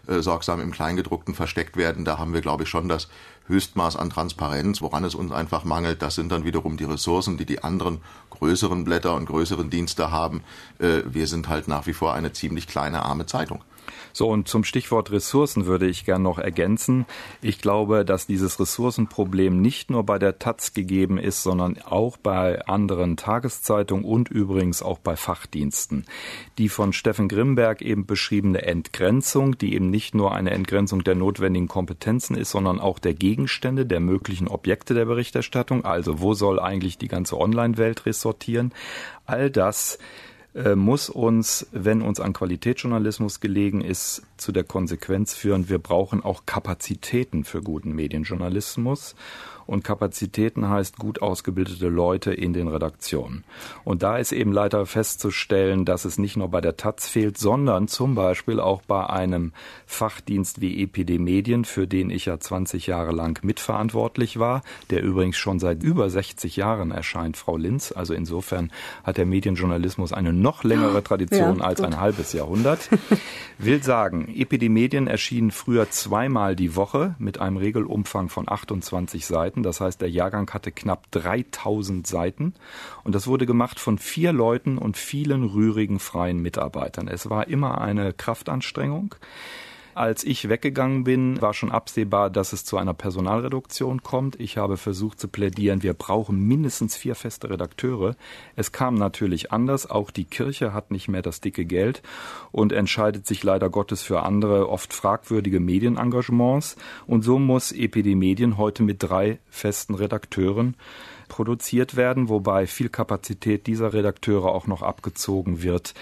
sorgsam im Kleingedruckten versteckt werden. Da haben wir, glaube ich, schon das Höchstmaß an Transparenz. Woran es uns einfach mangelt, das sind dann wiederum die Ressourcen, die die anderen größeren Blätter und größeren Dienste haben. Wir sind halt nach wie vor eine ziemlich kleine, arme Zeitung. So, und zum Stichwort Ressourcen würde ich gern noch ergänzen. Ich glaube, dass dieses Ressourcenproblem nicht nur bei der taz gegeben ist, sondern auch bei anderen Tageszeitungen und übrigens auch bei Fachdiensten. Die von Steffen Grimberg eben beschriebene Entgrenzung, die eben nicht nur eine Entgrenzung der notwendigen Kompetenzen ist, sondern auch der Gegenstände, der möglichen Objekte der Berichterstattung. Also wo soll eigentlich die ganze Online-Welt ressortieren? All das muss uns, wenn uns an Qualitätsjournalismus gelegen ist, zu der Konsequenz führen, wir brauchen auch Kapazitäten für guten Medienjournalismus. Und Kapazitäten heißt gut ausgebildete Leute in den Redaktionen. Und da ist eben leider festzustellen, dass es nicht nur bei der taz fehlt, sondern zum Beispiel auch bei einem Fachdienst wie EPD Medien, für den ich ja 20 Jahre lang mitverantwortlich war, der übrigens schon seit über 60 Jahren erscheint, Frau Linz. Also insofern hat der Medienjournalismus eine noch längere Tradition als ein halbes Jahrhundert. Will sagen, EPD Medien erschienen früher 2-mal die Woche mit einem Regelumfang von 28 Seiten. Das heißt, der Jahrgang hatte knapp 3000 Seiten. Und das wurde gemacht von 4 Leuten und vielen rührigen freien Mitarbeitern. Es war immer eine Kraftanstrengung. Als ich weggegangen bin, war schon absehbar, dass es zu einer Personalreduktion kommt. Ich habe versucht zu plädieren, wir brauchen mindestens 4 feste Redakteure. Es kam natürlich anders. Auch die Kirche hat nicht mehr das dicke Geld und entscheidet sich leider Gottes für andere, oft fragwürdige Medienengagements. Und so muss EPD Medien heute mit 3 festen Redakteuren produziert werden, wobei viel Kapazität dieser Redakteure auch noch abgezogen wird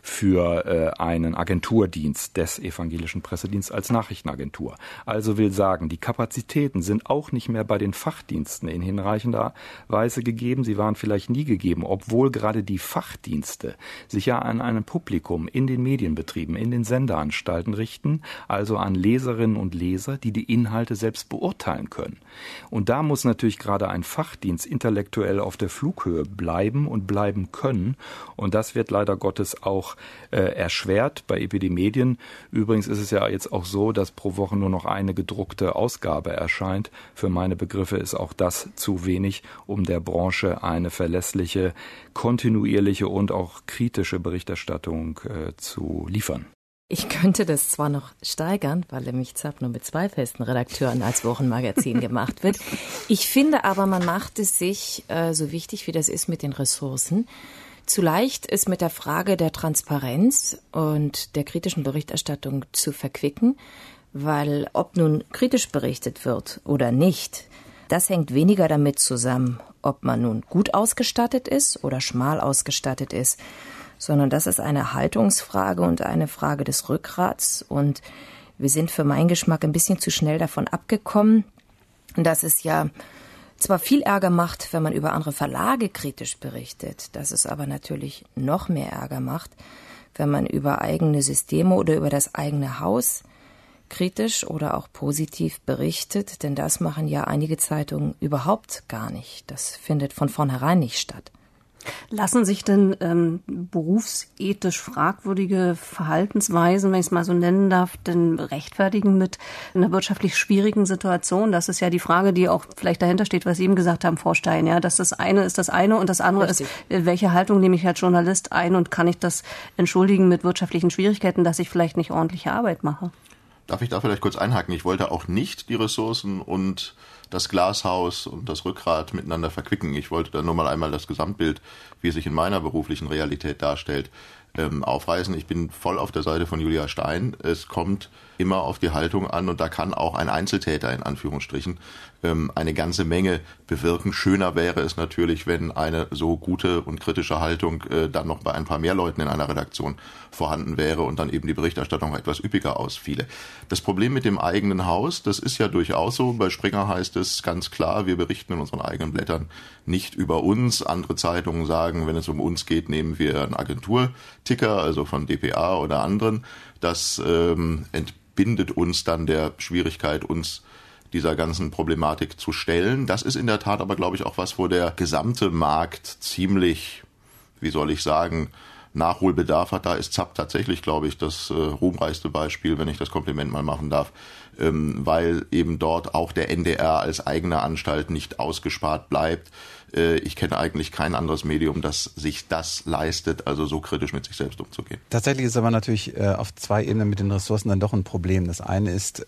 für einen Agenturdienst des Evangelischen Pressedienstes als Nachrichtenagentur. Also will sagen, die Kapazitäten sind auch nicht mehr bei den Fachdiensten in hinreichender Weise gegeben. Sie waren vielleicht nie gegeben, obwohl gerade die Fachdienste sich ja an ein Publikum in den Medienbetrieben, in den Sendeanstalten richten, also an Leserinnen und Leser, die die Inhalte selbst beurteilen können. Und da muss natürlich gerade ein Fachdienst intellektuell auf der Flughöhe bleiben und bleiben können. Und das wird leider Gottes auch erschwert bei EPD Medien. Übrigens ist es ja jetzt auch so, dass pro Woche nur noch eine gedruckte Ausgabe erscheint. Für meine Begriffe ist auch das zu wenig, um der Branche eine verlässliche, kontinuierliche und auch kritische Berichterstattung zu liefern. Ich könnte das zwar noch steigern, weil nämlich ZAP nur mit 2 festen Redakteuren als Wochenmagazin gemacht wird. Ich finde aber, man macht es sich, so wichtig wie das ist mit den Ressourcen, zu leicht ist mit der Frage der Transparenz und der kritischen Berichterstattung zu verquicken, weil ob nun kritisch berichtet wird oder nicht, das hängt weniger damit zusammen, ob man nun gut ausgestattet ist oder schmal ausgestattet ist, sondern das ist eine Haltungsfrage und eine Frage des Rückgrats. Und wir sind für meinen Geschmack ein bisschen zu schnell davon abgekommen, dass es ja zwar viel Ärger macht, wenn man über andere Verlage kritisch berichtet, dass es aber natürlich noch mehr Ärger macht, wenn man über eigene Systeme oder über das eigene Haus kritisch oder auch positiv berichtet, denn das machen ja einige Zeitungen überhaupt gar nicht. Das findet von vornherein nicht statt. Lassen sich denn berufsethisch fragwürdige Verhaltensweisen, wenn ich es mal so nennen darf, denn rechtfertigen mit einer wirtschaftlich schwierigen Situation? Das ist ja die Frage, die auch vielleicht dahinter steht, was Sie eben gesagt haben, Frau Stein. Ja, dass das eine ist das eine und das andere Richtig. Ist, welche Haltung nehme ich als Journalist ein und kann ich das entschuldigen mit wirtschaftlichen Schwierigkeiten, dass ich vielleicht nicht ordentliche Arbeit mache? Darf ich da vielleicht kurz einhaken? Ich wollte auch nicht die Ressourcen und das Glashaus und das Rückgrat miteinander verquicken. Ich wollte da nur mal einmal das Gesamtbild, wie es sich in meiner beruflichen Realität darstellt, aufreißen. Ich bin voll auf der Seite von Julia Stein. Es kommt immer auf die Haltung an und da kann auch ein Einzeltäter in Anführungsstrichen eine ganze Menge bewirken. Schöner wäre es natürlich, wenn eine so gute und kritische Haltung dann noch bei ein paar mehr Leuten in einer Redaktion vorhanden wäre und dann eben die Berichterstattung etwas üppiger ausfiele. Das Problem mit dem eigenen Haus, das ist ja durchaus so. Bei Springer heißt es ganz klar, wir berichten in unseren eigenen Blättern nicht über uns. Andere Zeitungen sagen, wenn es um uns geht, nehmen wir einen Agenturticker, also von dpa oder anderen. Das entbindet uns dann der Schwierigkeit, uns dieser ganzen Problematik zu stellen. Das ist in der Tat aber, glaube ich, auch was, wo der gesamte Markt ziemlich, wie soll ich sagen, Nachholbedarf hat. Da ist ZAP tatsächlich, glaube ich, das ruhmreichste Beispiel, wenn ich das Kompliment mal machen darf, weil eben dort auch der NDR als eigene Anstalt nicht ausgespart bleibt. Ich kenne eigentlich kein anderes Medium, das sich das leistet, also so kritisch mit sich selbst umzugehen. Tatsächlich ist aber natürlich auf zwei Ebenen mit den Ressourcen dann doch ein Problem. Das eine ist,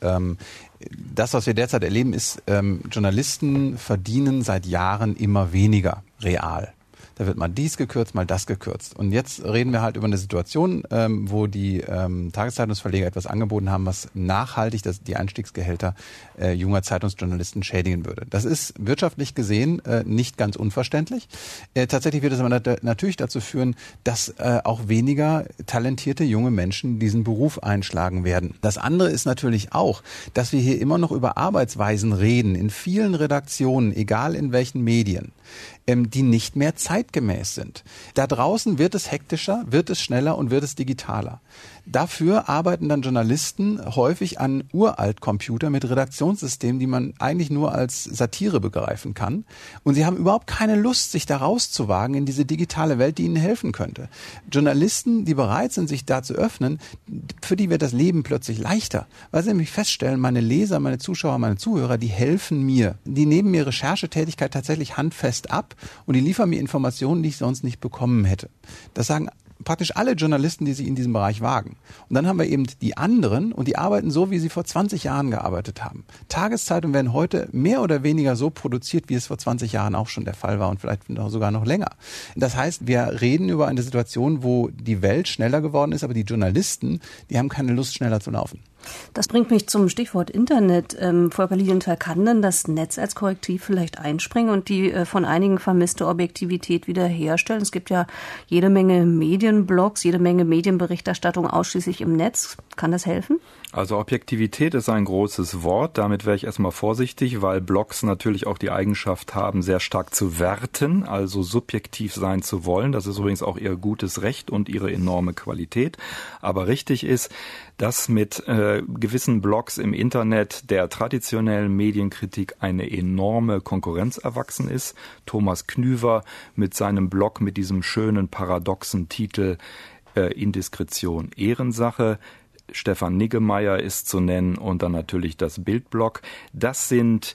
das, was wir derzeit erleben, ist, Journalisten verdienen seit Jahren immer weniger real. Da wird mal dies gekürzt, mal das gekürzt. Und jetzt reden wir halt über eine Situation, wo die Tageszeitungsverleger etwas angeboten haben, was nachhaltig die Einstiegsgehälter junger Zeitungsjournalisten schädigen würde. Das ist wirtschaftlich gesehen nicht ganz unverständlich. Tatsächlich wird es aber natürlich dazu führen, dass auch weniger talentierte junge Menschen diesen Beruf einschlagen werden. Das andere ist natürlich auch, dass wir hier immer noch über Arbeitsweisen reden, in vielen Redaktionen, egal in welchen Medien, die nicht mehr zeitgemäß sind. Da draußen wird es hektischer, wird es schneller und wird es digitaler. Dafür arbeiten dann Journalisten häufig an Uraltcomputer mit Redaktionssystemen, die man eigentlich nur als Satire begreifen kann. Und sie haben überhaupt keine Lust, sich da rauszuwagen in diese digitale Welt, die ihnen helfen könnte. Journalisten, die bereit sind, sich da zu öffnen, für die wird das Leben plötzlich leichter. Weil sie nämlich feststellen, meine Leser, meine Zuschauer, meine Zuhörer, die helfen mir. Die nehmen mir Recherchetätigkeit tatsächlich handfest ab und die liefern mir Informationen, die ich sonst nicht bekommen hätte. Das sagen praktisch alle Journalisten, die sich in diesem Bereich wagen. Und dann haben wir eben die anderen und die arbeiten so, wie sie vor 20 Jahren gearbeitet haben. Tageszeitungen werden heute mehr oder weniger so produziert, wie es vor 20 Jahren auch schon der Fall war und vielleicht sogar noch länger. Das heißt, wir reden über eine Situation, wo die Welt schneller geworden ist, aber die Journalisten, die haben keine Lust, schneller zu laufen. Das bringt mich zum Stichwort Internet. Volker Lilienthal, kann denn das Netz als Korrektiv vielleicht einspringen und die von einigen vermisste Objektivität wiederherstellen? Es gibt ja jede Menge Medienblogs, jede Menge Medienberichterstattung ausschließlich im Netz. Kann das helfen? Also Objektivität ist ein großes Wort. Damit wäre ich erstmal vorsichtig, weil Blogs natürlich auch die Eigenschaft haben, sehr stark zu werten, also subjektiv sein zu wollen. Das ist übrigens auch ihr gutes Recht und ihre enorme Qualität. Aber richtig ist, dass mit gewissen Blogs im Internet der traditionellen Medienkritik eine enorme Konkurrenz erwachsen ist. Thomas Knüver mit seinem Blog mit diesem schönen paradoxen Titel Indiskretion Ehrensache. Stefan Niggemeier ist zu nennen und dann natürlich das Bildblog. Das sind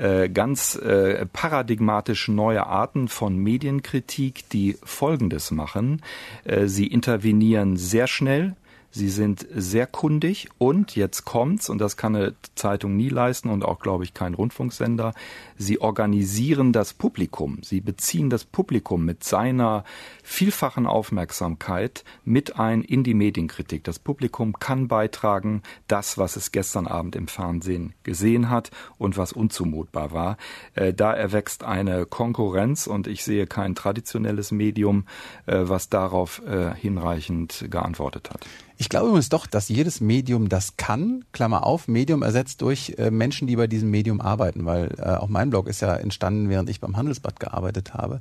ganz paradigmatisch neue Arten von Medienkritik, die Folgendes machen. Sie intervenieren sehr schnell. Sie sind sehr kundig und jetzt kommt's, und das kann eine Zeitung nie leisten und auch, glaube ich, kein Rundfunksender, sie organisieren das Publikum. Sie beziehen das Publikum mit seiner vielfachen Aufmerksamkeit mit ein in die Medienkritik. Das Publikum kann beitragen, das, was es gestern Abend im Fernsehen gesehen hat und was unzumutbar war. Da erwächst eine Konkurrenz und ich sehe kein traditionelles Medium, was darauf hinreichend geantwortet hat. Ich glaube übrigens doch, dass jedes Medium das kann, Klammer auf, Medium ersetzt durch Menschen, die bei diesem Medium arbeiten, weil auch mein Blog ist ja entstanden, während ich beim Handelsblatt gearbeitet habe.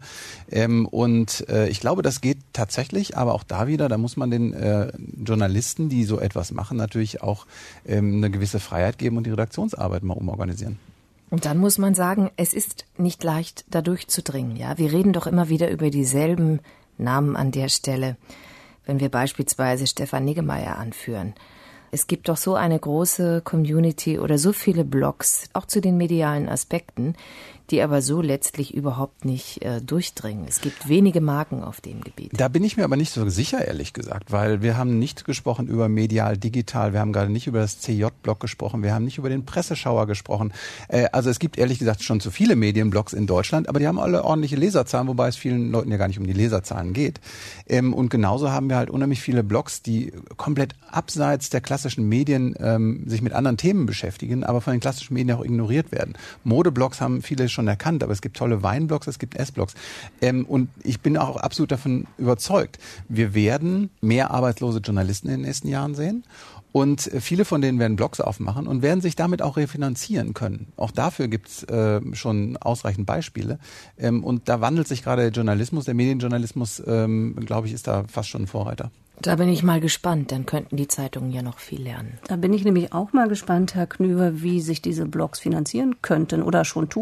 Ich glaube, das geht tatsächlich, aber auch da wieder, da muss man den Journalisten, die so etwas machen, natürlich auch eine gewisse Freiheit geben und die Redaktionsarbeit mal umorganisieren. Und dann muss man sagen, es ist nicht leicht, da durchzudringen. Ja, wir reden doch immer wieder über dieselben Namen an der Stelle. Wenn wir beispielsweise Stefan Niggemeier anführen. Es gibt doch so eine große Community oder so viele Blogs, auch zu den medialen Aspekten, die aber so letztlich überhaupt nicht durchdringen. Es gibt wenige Marken auf dem Gebiet. Da bin ich mir aber nicht so sicher, ehrlich gesagt, weil wir haben nicht gesprochen über medial, digital, wir haben gerade nicht über das CJ-Blog gesprochen, wir haben nicht über den Presseschauer gesprochen. Also es gibt ehrlich gesagt schon zu viele Medienblogs in Deutschland, aber die haben alle ordentliche Leserzahlen, wobei es vielen Leuten ja gar nicht um die Leserzahlen geht. Und genauso haben wir halt unheimlich viele Blogs, die komplett abseits der klassischen Medien sich mit anderen Themen beschäftigen, aber von den klassischen Medien auch ignoriert werden. Modeblogs haben viele schon erkannt, aber es gibt tolle Weinblogs, es gibt Essblogs. Und ich bin auch absolut davon überzeugt, wir werden mehr arbeitslose Journalisten in den nächsten Jahren sehen. Und viele von denen werden Blogs aufmachen und werden sich damit auch refinanzieren können. Auch dafür gibt's schon ausreichend Beispiele. Und da wandelt sich gerade der Journalismus, der Medienjournalismus, glaube ich, ist da fast schon ein Vorreiter. Da bin ich mal gespannt, dann könnten die Zeitungen ja noch viel lernen. Da bin ich nämlich auch mal gespannt, Herr Knüver, wie sich diese Blogs finanzieren könnten oder schon tun.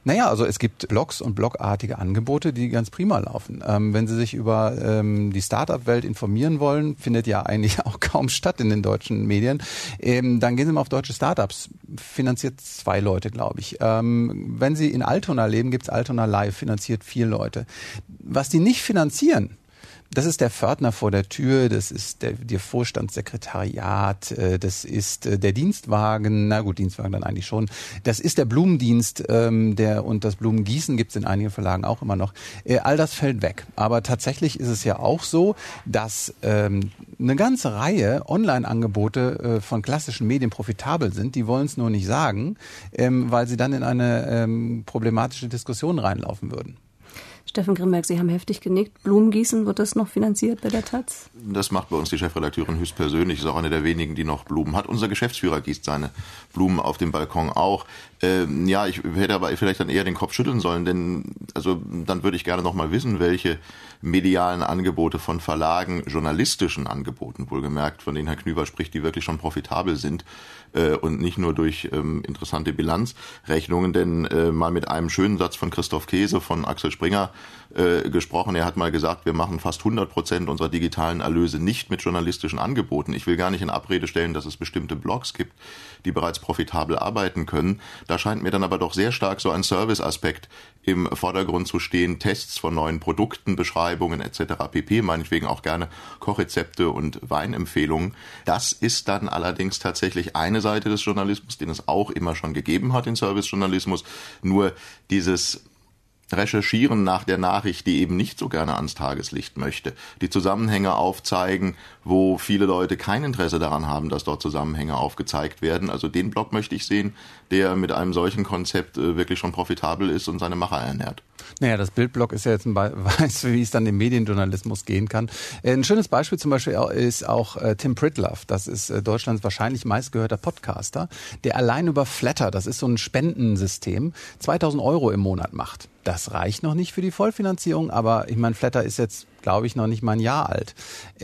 Naja, also es gibt Blogs und blogartige Angebote, die ganz prima laufen. Wenn Sie sich über die Start-up-Welt informieren wollen, findet ja eigentlich auch kaum statt in den deutschen Medien, dann gehen Sie mal auf deutsche Startups. Finanziert 2 Leute, glaube ich. Wenn Sie in Altona leben, gibt's Altona Live, finanziert 4 Leute. Was die nicht finanzieren, das ist der Pförtner vor der Tür, das ist der Vorstandssekretariat, das ist der Dienstwagen, na gut, Dienstwagen dann eigentlich schon, das ist der Blumendienst und das Blumengießen gibt's in einigen Verlagen auch immer noch. All das fällt weg. Aber tatsächlich ist es ja auch so, dass eine ganze Reihe Online-Angebote von klassischen Medien profitabel sind. Die wollen es nur nicht sagen, weil sie dann in eine problematische Diskussion reinlaufen würden. Steffen Grimberg, Sie haben heftig genickt. Blumengießen, wird das noch finanziert bei der Taz? Das macht bei uns die Chefredakteurin höchstpersönlich. Ist auch eine der wenigen, die noch Blumen hat. Unser Geschäftsführer gießt seine Blumen auf dem Balkon auch. Ja, ich hätte aber vielleicht dann eher den Kopf schütteln sollen, denn dann würde ich gerne noch mal wissen, welche medialen Angebote von Verlagen, journalistischen Angeboten wohlgemerkt, von denen Herr Knüver spricht, die wirklich schon profitabel sind und nicht nur durch interessante Bilanzrechnungen. Denn mal mit einem schönen Satz von Christoph Käse von Axel Springer gesprochen. Er hat mal gesagt, wir machen fast 100% unserer digitalen Erlöse nicht mit journalistischen Angeboten. Ich will gar nicht in Abrede stellen, dass es bestimmte Blogs gibt, die bereits profitabel arbeiten können. Da scheint mir dann aber doch sehr stark so ein Serviceaspekt im Vordergrund zu stehen. Tests von neuen Produkten, Beschreibungen etc. pp. Meinetwegen auch gerne Kochrezepte und Weinempfehlungen. Das ist dann allerdings tatsächlich eine Seite des Journalismus, den es auch immer schon gegeben hat, den Servicejournalismus. Nur dieses Recherchieren nach der Nachricht, die eben nicht so gerne ans Tageslicht möchte. Die Zusammenhänge aufzeigen, wo viele Leute kein Interesse daran haben, dass dort Zusammenhänge aufgezeigt werden. Also den Blog möchte ich sehen, der mit einem solchen Konzept wirklich schon profitabel ist und seine Macher ernährt. Naja, das Bildblog ist ja jetzt ein Beweis, wie es dann im Medienjournalismus gehen kann. Ein schönes Beispiel zum Beispiel ist auch Tim Pritlove. Das ist Deutschlands wahrscheinlich meistgehörter Podcaster, der allein über Flatter, das ist so ein Spendensystem, 2.000 € im Monat macht. Das reicht noch nicht für die Vollfinanzierung, aber ich meine, Flatter ist jetzt, glaube ich, noch nicht mal ein Jahr alt.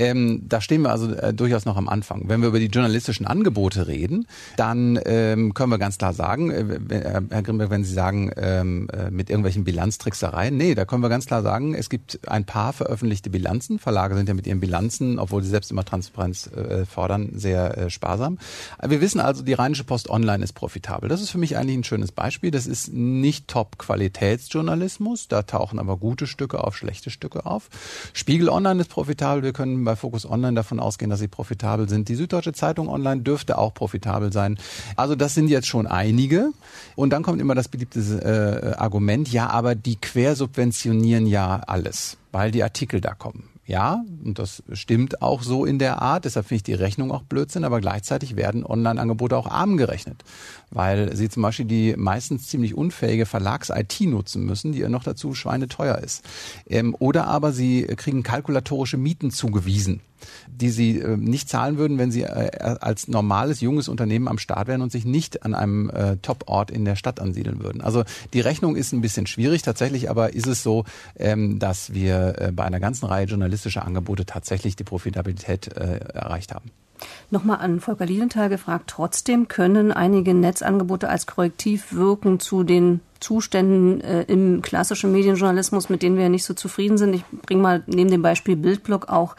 Da stehen wir also durchaus noch am Anfang. Wenn wir über die journalistischen Angebote reden, dann können wir ganz klar sagen, Herr Grimberg, wenn Sie sagen, mit irgendwelchen Bilanztricksereien, nee, da können wir ganz klar sagen, es gibt ein paar veröffentlichte Bilanzen. Verlage sind ja mit ihren Bilanzen, obwohl sie selbst immer Transparenz fordern, sehr sparsam. Wir wissen also, die Rheinische Post Online ist profitabel. Das ist für mich eigentlich ein schönes Beispiel. Das ist nicht Top-Qualitätsjournalismus, da tauchen aber gute Stücke auf, schlechte Stücke auf. Spiegel Online ist profitabel. Wir können bei Focus Online davon ausgehen, dass sie profitabel sind. Die Süddeutsche Zeitung Online dürfte auch profitabel sein. Also das sind jetzt schon einige. Und dann kommt immer das beliebte Argument, ja, aber die quersubventionieren ja alles, weil die Artikel da kommen. Ja, und das stimmt auch so in der Art. Deshalb finde ich die Rechnung auch Blödsinn. Aber gleichzeitig werden Online-Angebote auch arm gerechnet, weil sie zum Beispiel die meistens ziemlich unfähige Verlags-IT nutzen müssen, die ja noch dazu schweineteuer ist. Oder aber sie kriegen kalkulatorische Mieten zugewiesen, die sie nicht zahlen würden, wenn sie als normales, junges Unternehmen am Start wären und sich nicht an einem Top-Ort in der Stadt ansiedeln würden. Also die Rechnung ist ein bisschen schwierig. Tatsächlich aber ist es so, dass wir bei einer ganzen Reihe journalistischer Angebote tatsächlich die Profitabilität erreicht haben. Nochmal an Volker Lilienthal gefragt. Trotzdem können einige Netzangebote als Korrektiv wirken zu den Zuständen im klassischen Medienjournalismus, mit denen wir nicht so zufrieden sind. Ich bringe mal neben dem Beispiel Bildblog auch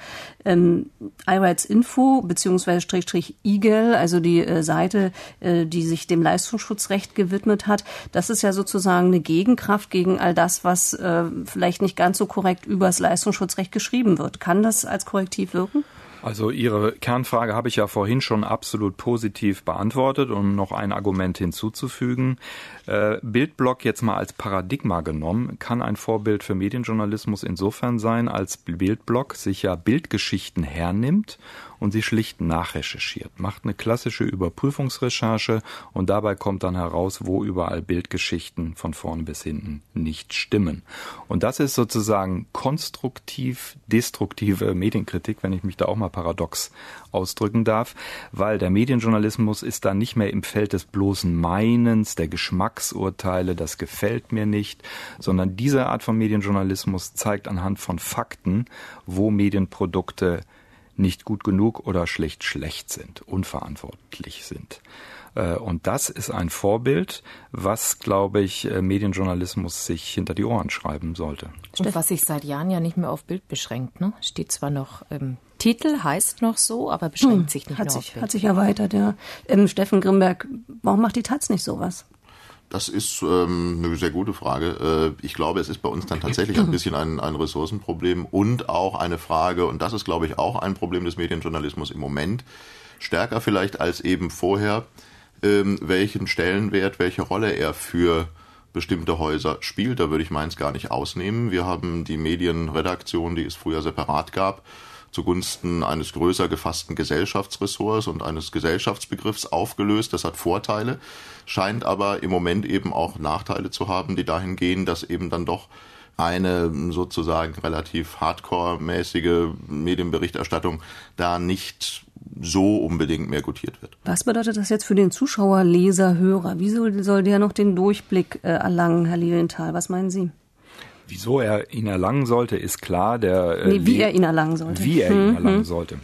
iRights Info bzw. /IGEL, also die Seite, die sich dem Leistungsschutzrecht gewidmet hat. Das ist ja sozusagen eine Gegenkraft gegen all das, was vielleicht nicht ganz so korrekt übers Leistungsschutzrecht geschrieben wird. Kann das als Korrektiv wirken? Also Ihre Kernfrage habe ich ja vorhin schon absolut positiv beantwortet, um noch ein Argument hinzuzufügen. Bildblog jetzt mal als Paradigma genommen, kann ein Vorbild für Medienjournalismus insofern sein, als Bildblog sich ja Bildgeschichten hernimmt und sie schlicht nachrecherchiert, macht eine klassische Überprüfungsrecherche und dabei kommt dann heraus, wo überall Bildgeschichten von vorn bis hinten nicht stimmen. Und das ist sozusagen konstruktiv-destruktive Medienkritik, wenn ich mich da auch mal paradox ausdrücken darf, weil der Medienjournalismus ist dann nicht mehr im Feld des bloßen Meinens, der Geschmacksurteile, das gefällt mir nicht, sondern diese Art von Medienjournalismus zeigt anhand von Fakten, wo Medienprodukte nicht gut genug oder schlecht sind, unverantwortlich sind. Und das ist ein Vorbild, was, glaube ich, Medienjournalismus sich hinter die Ohren schreiben sollte. Und was sich seit Jahren ja nicht mehr auf Bild beschränkt, ne? Steht zwar noch Titel, heißt noch so, aber beschränkt sich nicht mehr auf Bild. Hat sich erweitert, ja. Steffen Grimberg, warum macht die Taz nicht sowas? Das ist eine sehr gute Frage. Ich glaube, es ist bei uns dann tatsächlich ein bisschen ein Ressourcenproblem und auch eine Frage, und das ist, glaube ich, auch ein Problem des Medienjournalismus im Moment, stärker vielleicht als eben vorher, welchen Stellenwert, welche Rolle er für bestimmte Häuser spielt. Da würde ich meins gar nicht ausnehmen. Wir haben die Medienredaktion, die es früher separat gab, zugunsten eines größer gefassten Gesellschaftsressorts und eines Gesellschaftsbegriffs aufgelöst. Das hat Vorteile, scheint aber im Moment eben auch Nachteile zu haben, die dahin gehen, dass eben dann doch eine sozusagen relativ hardcore-mäßige Medienberichterstattung da nicht so unbedingt mehr gutiert wird. Was bedeutet das jetzt für den Zuschauer, Leser, Hörer? Wie soll der noch den Durchblick erlangen, Herr Lilienthal? Was meinen Sie? Wieso er ihn erlangen sollte, ist klar. Wie er ihn erlangen sollte. Wie er ihn erlangen sollte.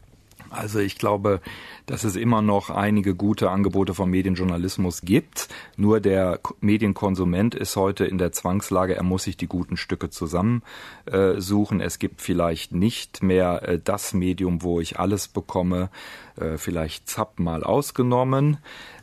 Also ich glaube, dass es immer noch einige gute Angebote vom Medienjournalismus gibt. Nur der Medienkonsument ist heute in der Zwangslage, er muss sich die guten Stücke zusammensuchen. Es gibt vielleicht nicht mehr das Medium, wo ich alles bekomme, vielleicht Zapp mal ausgenommen.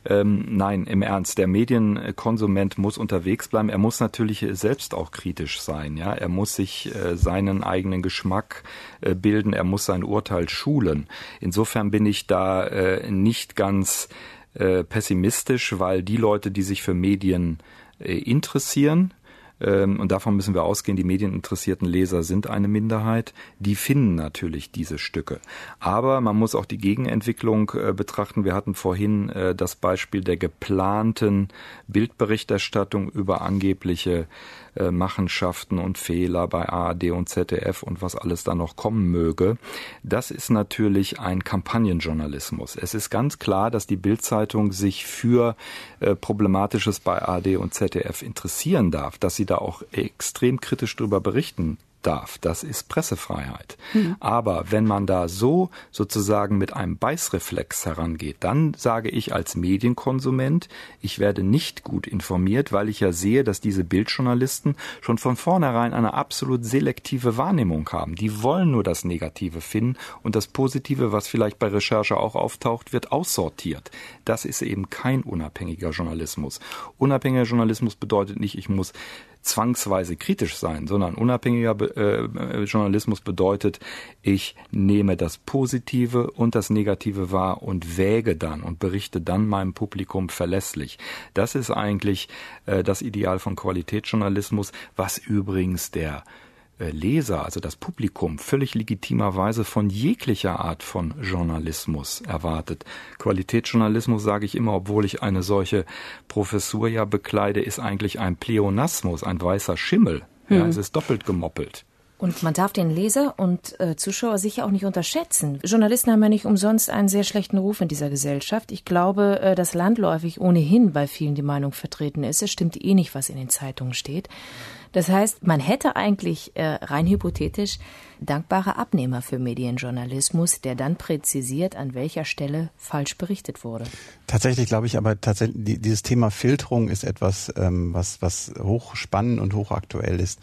Nein, im Ernst, der Medienkonsument muss unterwegs bleiben. Er muss natürlich selbst auch kritisch sein. Ja, er muss sich seinen eigenen Geschmack bilden. Er muss sein Urteil schulen. Insofern bin ich da nicht ganz pessimistisch, weil die Leute, die sich für Medien interessieren, und davon müssen wir ausgehen, die medieninteressierten Leser sind eine Minderheit, die finden natürlich diese Stücke. Aber man muss auch die Gegenentwicklung betrachten. Wir hatten vorhin das Beispiel der geplanten Bildberichterstattung über angebliche Machenschaften und Fehler bei ARD und ZDF und was alles da noch kommen möge. Das ist natürlich ein Kampagnenjournalismus. Es ist ganz klar, dass die Bild-Zeitung sich für Problematisches bei ARD und ZDF interessieren darf, dass sie da auch extrem kritisch drüber berichten darf. Das ist Pressefreiheit. Aber wenn man da so sozusagen mit einem Beißreflex herangeht, dann sage ich als Medienkonsument, ich werde nicht gut informiert, weil ich ja sehe, dass diese Bildjournalisten schon von vornherein eine absolut selektive Wahrnehmung haben. Die wollen nur das Negative finden und das Positive, was vielleicht bei Recherche auch auftaucht, wird aussortiert. Das ist eben kein unabhängiger Journalismus. Unabhängiger Journalismus bedeutet nicht, ich muss zwangsweise kritisch sein, sondern unabhängiger Journalismus bedeutet, ich nehme das Positive und das Negative wahr und wäge dann und berichte dann meinem Publikum verlässlich. Das ist eigentlich das Ideal von Qualitätsjournalismus, was übrigens der Leser, also das Publikum, völlig legitimerweise von jeglicher Art von Journalismus erwartet. Qualitätsjournalismus, sage ich immer, obwohl ich eine solche Professur ja bekleide, ist eigentlich ein Pleonasmus, ein weißer Schimmel. Ja, es ist doppelt gemoppelt. Und man darf den Leser und Zuschauer sicher auch nicht unterschätzen. Journalisten haben ja nicht umsonst einen sehr schlechten Ruf in dieser Gesellschaft. Ich glaube, dass landläufig ohnehin bei vielen die Meinung vertreten ist, es stimmt eh nicht, was in den Zeitungen steht. Das heißt, man hätte eigentlich rein hypothetisch dankbare Abnehmer für Medienjournalismus, der dann präzisiert, an welcher Stelle falsch berichtet wurde. Tatsächlich glaube ich aber, dieses Thema Filterung ist etwas, was hochspannend und hochaktuell ist.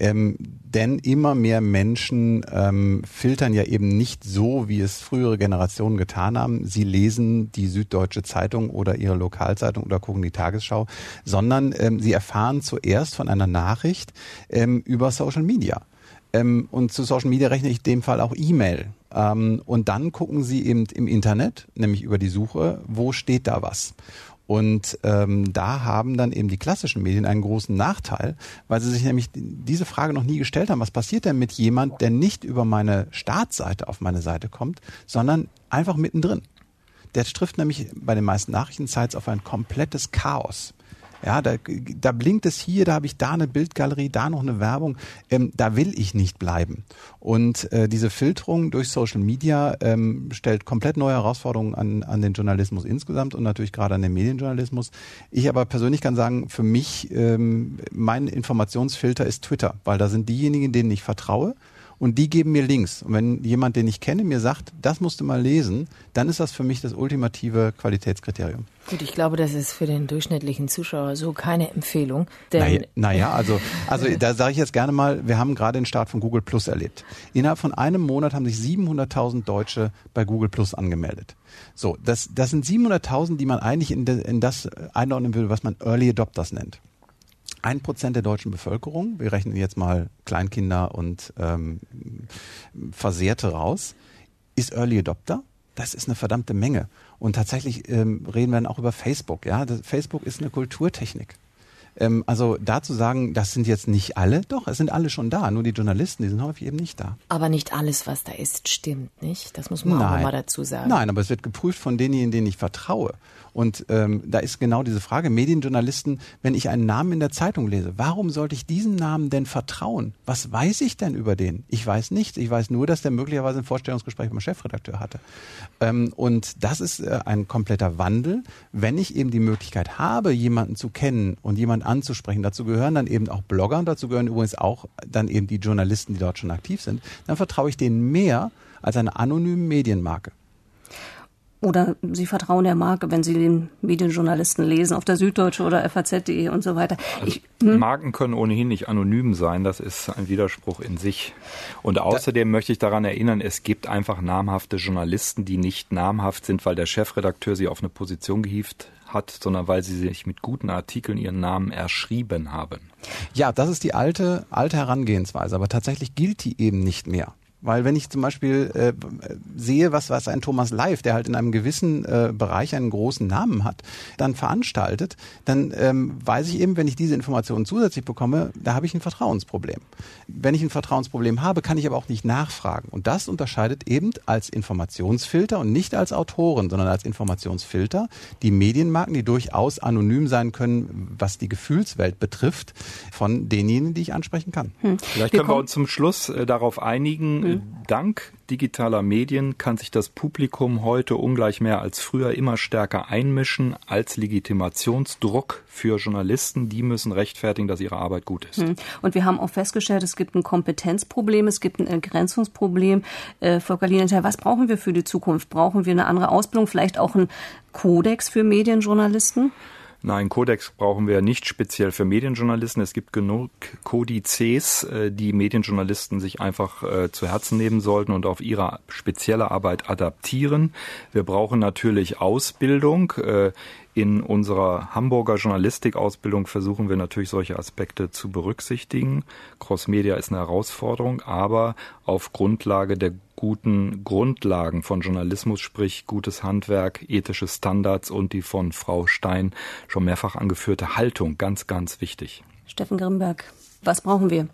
Denn immer mehr Menschen filtern ja eben nicht so, wie es frühere Generationen getan haben. Sie lesen die Süddeutsche Zeitung oder ihre Lokalzeitung oder gucken die Tagesschau, sondern sie erfahren zuerst von einer Nachricht über Social Media. Und zu Social Media rechne ich in dem Fall auch E-Mail. Und dann gucken Sie eben im Internet, nämlich über die Suche, wo steht da was. Und da haben dann eben die klassischen Medien einen großen Nachteil, weil sie sich nämlich diese Frage noch nie gestellt haben. Was passiert denn mit jemand, der nicht über meine Startseite auf meine Seite kommt, sondern einfach mittendrin? Der trifft nämlich bei den meisten Nachrichtensites auf ein komplettes Chaos. Ja, da blinkt es hier, da habe ich da eine Bildgalerie, da noch eine Werbung. Da will ich nicht bleiben. Und diese Filterung durch Social Media stellt komplett neue Herausforderungen an den Journalismus insgesamt und natürlich gerade an den Medienjournalismus. Ich aber persönlich kann sagen, für mich, mein Informationsfilter ist Twitter, weil da sind diejenigen, denen ich vertraue und die geben mir Links. Und wenn jemand, den ich kenne, mir sagt, das musst du mal lesen, dann ist das für mich das ultimative Qualitätskriterium. Gut, ich glaube, das ist für den durchschnittlichen Zuschauer so keine Empfehlung. Denn also da sage ich jetzt gerne mal, wir haben gerade den Start von Google Plus erlebt. Innerhalb von einem Monat haben sich 700.000 Deutsche bei Google Plus angemeldet. So, das sind 700.000, die man eigentlich in das einordnen würde, was man Early Adopters nennt. 1% der deutschen Bevölkerung, wir rechnen jetzt mal Kleinkinder und Versehrte raus, ist Early Adopter. Das ist eine verdammte Menge. Und tatsächlich reden wir dann auch über Facebook. Ja, Facebook ist eine Kulturtechnik. Also da zu sagen, das sind jetzt nicht alle, doch, es sind alle schon da, nur die Journalisten, die sind häufig eben nicht da. Aber nicht alles, was da ist, stimmt, nicht? Das muss man auch mal dazu sagen. Nein, aber es wird geprüft von denjenigen, denen ich vertraue. Und da ist genau diese Frage, Medienjournalisten, wenn ich einen Namen in der Zeitung lese, warum sollte ich diesem Namen denn vertrauen? Was weiß ich denn über den? Ich weiß nichts. Ich weiß nur, dass der möglicherweise ein Vorstellungsgespräch beim Chefredakteur hatte. Und das ist ein kompletter Wandel. Wenn ich eben die Möglichkeit habe, jemanden zu kennen und jemanden anzusprechen, dazu gehören dann eben auch Blogger und dazu gehören übrigens auch dann eben die Journalisten, die dort schon aktiv sind, dann vertraue ich denen mehr als einer anonymen Medienmarke. Oder Sie vertrauen der Marke, wenn Sie den Medienjournalisten lesen, auf der Süddeutsche oder FAZ.de und so weiter. Marken können ohnehin nicht anonym sein, das ist ein Widerspruch in sich. Und außerdem möchte ich daran erinnern, es gibt einfach namhafte Journalisten, die nicht namhaft sind, weil der Chefredakteur sie auf eine Position gehievt hat, sondern weil sie sich mit guten Artikeln ihren Namen erschrieben haben. Ja, das ist die alte Herangehensweise, aber tatsächlich gilt die eben nicht mehr. Weil wenn ich zum Beispiel sehe, was ein Thomas Leif, der halt in einem gewissen Bereich einen großen Namen hat, dann veranstaltet, dann weiß ich eben, wenn ich diese Informationen zusätzlich bekomme, da habe ich ein Vertrauensproblem. Wenn ich ein Vertrauensproblem habe, kann ich aber auch nicht nachfragen. Und das unterscheidet eben als Informationsfilter und nicht als Autoren, sondern als Informationsfilter die Medienmarken, die durchaus anonym sein können, was die Gefühlswelt betrifft, von denjenigen, die ich ansprechen kann. Vielleicht können wir uns zum Schluss darauf einigen, dank digitaler Medien kann sich das Publikum heute ungleich mehr als früher immer stärker einmischen als Legitimationsdruck für Journalisten. Die müssen rechtfertigen, dass ihre Arbeit gut ist. Und wir haben auch festgestellt, es gibt ein Kompetenzproblem, es gibt ein Entgrenzungsproblem. Volker Lilienthal, was brauchen wir für die Zukunft? Brauchen wir eine andere Ausbildung, vielleicht auch einen Kodex für Medienjournalisten? Nein, Kodex brauchen wir nicht speziell für Medienjournalisten. Es gibt genug Kodizes, die Medienjournalisten sich einfach zu Herzen nehmen sollten und auf ihre spezielle Arbeit adaptieren. Wir brauchen natürlich Ausbildung. In unserer Hamburger Journalistikausbildung versuchen wir natürlich solche Aspekte zu berücksichtigen. Crossmedia ist eine Herausforderung, aber auf Grundlage der guten Grundlagen von Journalismus, sprich gutes Handwerk, ethische Standards und die von Frau Stein schon mehrfach angeführte Haltung, ganz, ganz wichtig. Steffen Grimberg, was brauchen wir?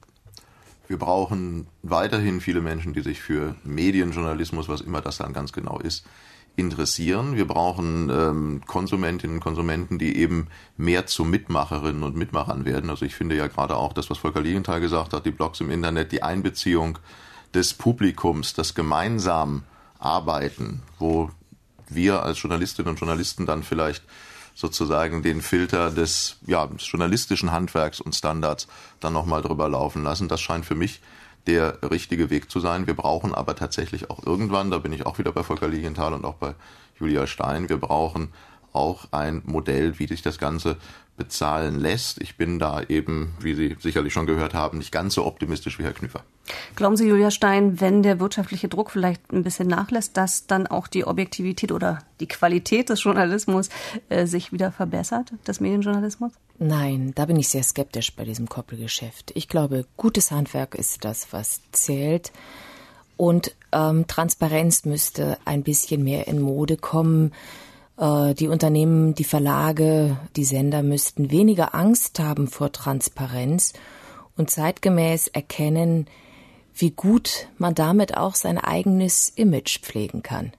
Wir brauchen weiterhin viele Menschen, die sich für Medienjournalismus, was immer das dann ganz genau ist, interessieren. Wir brauchen Konsumentinnen und Konsumenten, die eben mehr zu Mitmacherinnen und Mitmachern werden. Also ich finde ja gerade auch das, was Volker Lilienthal gesagt hat, die Blogs im Internet, die Einbeziehung des Publikums, das gemeinsam Arbeiten, wo wir als Journalistinnen und Journalisten dann vielleicht sozusagen den Filter des journalistischen Handwerks und Standards dann nochmal drüber laufen lassen. Das scheint für mich der richtige Weg zu sein. Wir brauchen aber tatsächlich auch irgendwann, da bin ich auch wieder bei Volker Lilienthal und auch bei Julia Stein, wir brauchen auch ein Modell, wie sich das Ganze bezahlen lässt. Ich bin da eben, wie Sie sicherlich schon gehört haben, nicht ganz so optimistisch wie Herr Knüver. Glauben Sie, Julia Stein, wenn der wirtschaftliche Druck vielleicht ein bisschen nachlässt, dass dann auch die Objektivität oder die Qualität des Journalismus sich wieder verbessert, des Medienjournalismus? Nein, da bin ich sehr skeptisch bei diesem Koppelgeschäft. Ich glaube, gutes Handwerk ist das, was zählt. Und Transparenz müsste ein bisschen mehr in Mode kommen. Die Unternehmen, die Verlage, die Sender müssten weniger Angst haben vor Transparenz und zeitgemäß erkennen, wie gut man damit auch sein eigenes Image pflegen kann.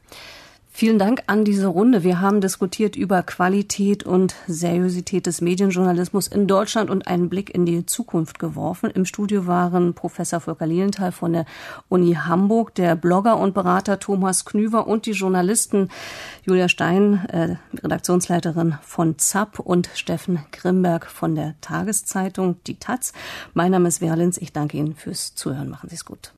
Vielen Dank an diese Runde. Wir haben diskutiert über Qualität und Seriosität des Medienjournalismus in Deutschland und einen Blick in die Zukunft geworfen. Im Studio waren Professor Volker Lilienthal von der Uni Hamburg, der Blogger und Berater Thomas Knüver und die Journalisten Julia Stein, Redaktionsleiterin von ZAP und Steffen Grimberg von der Tageszeitung Die Taz. Mein Name ist Vera Linz. Ich danke Ihnen fürs Zuhören. Machen Sie es gut.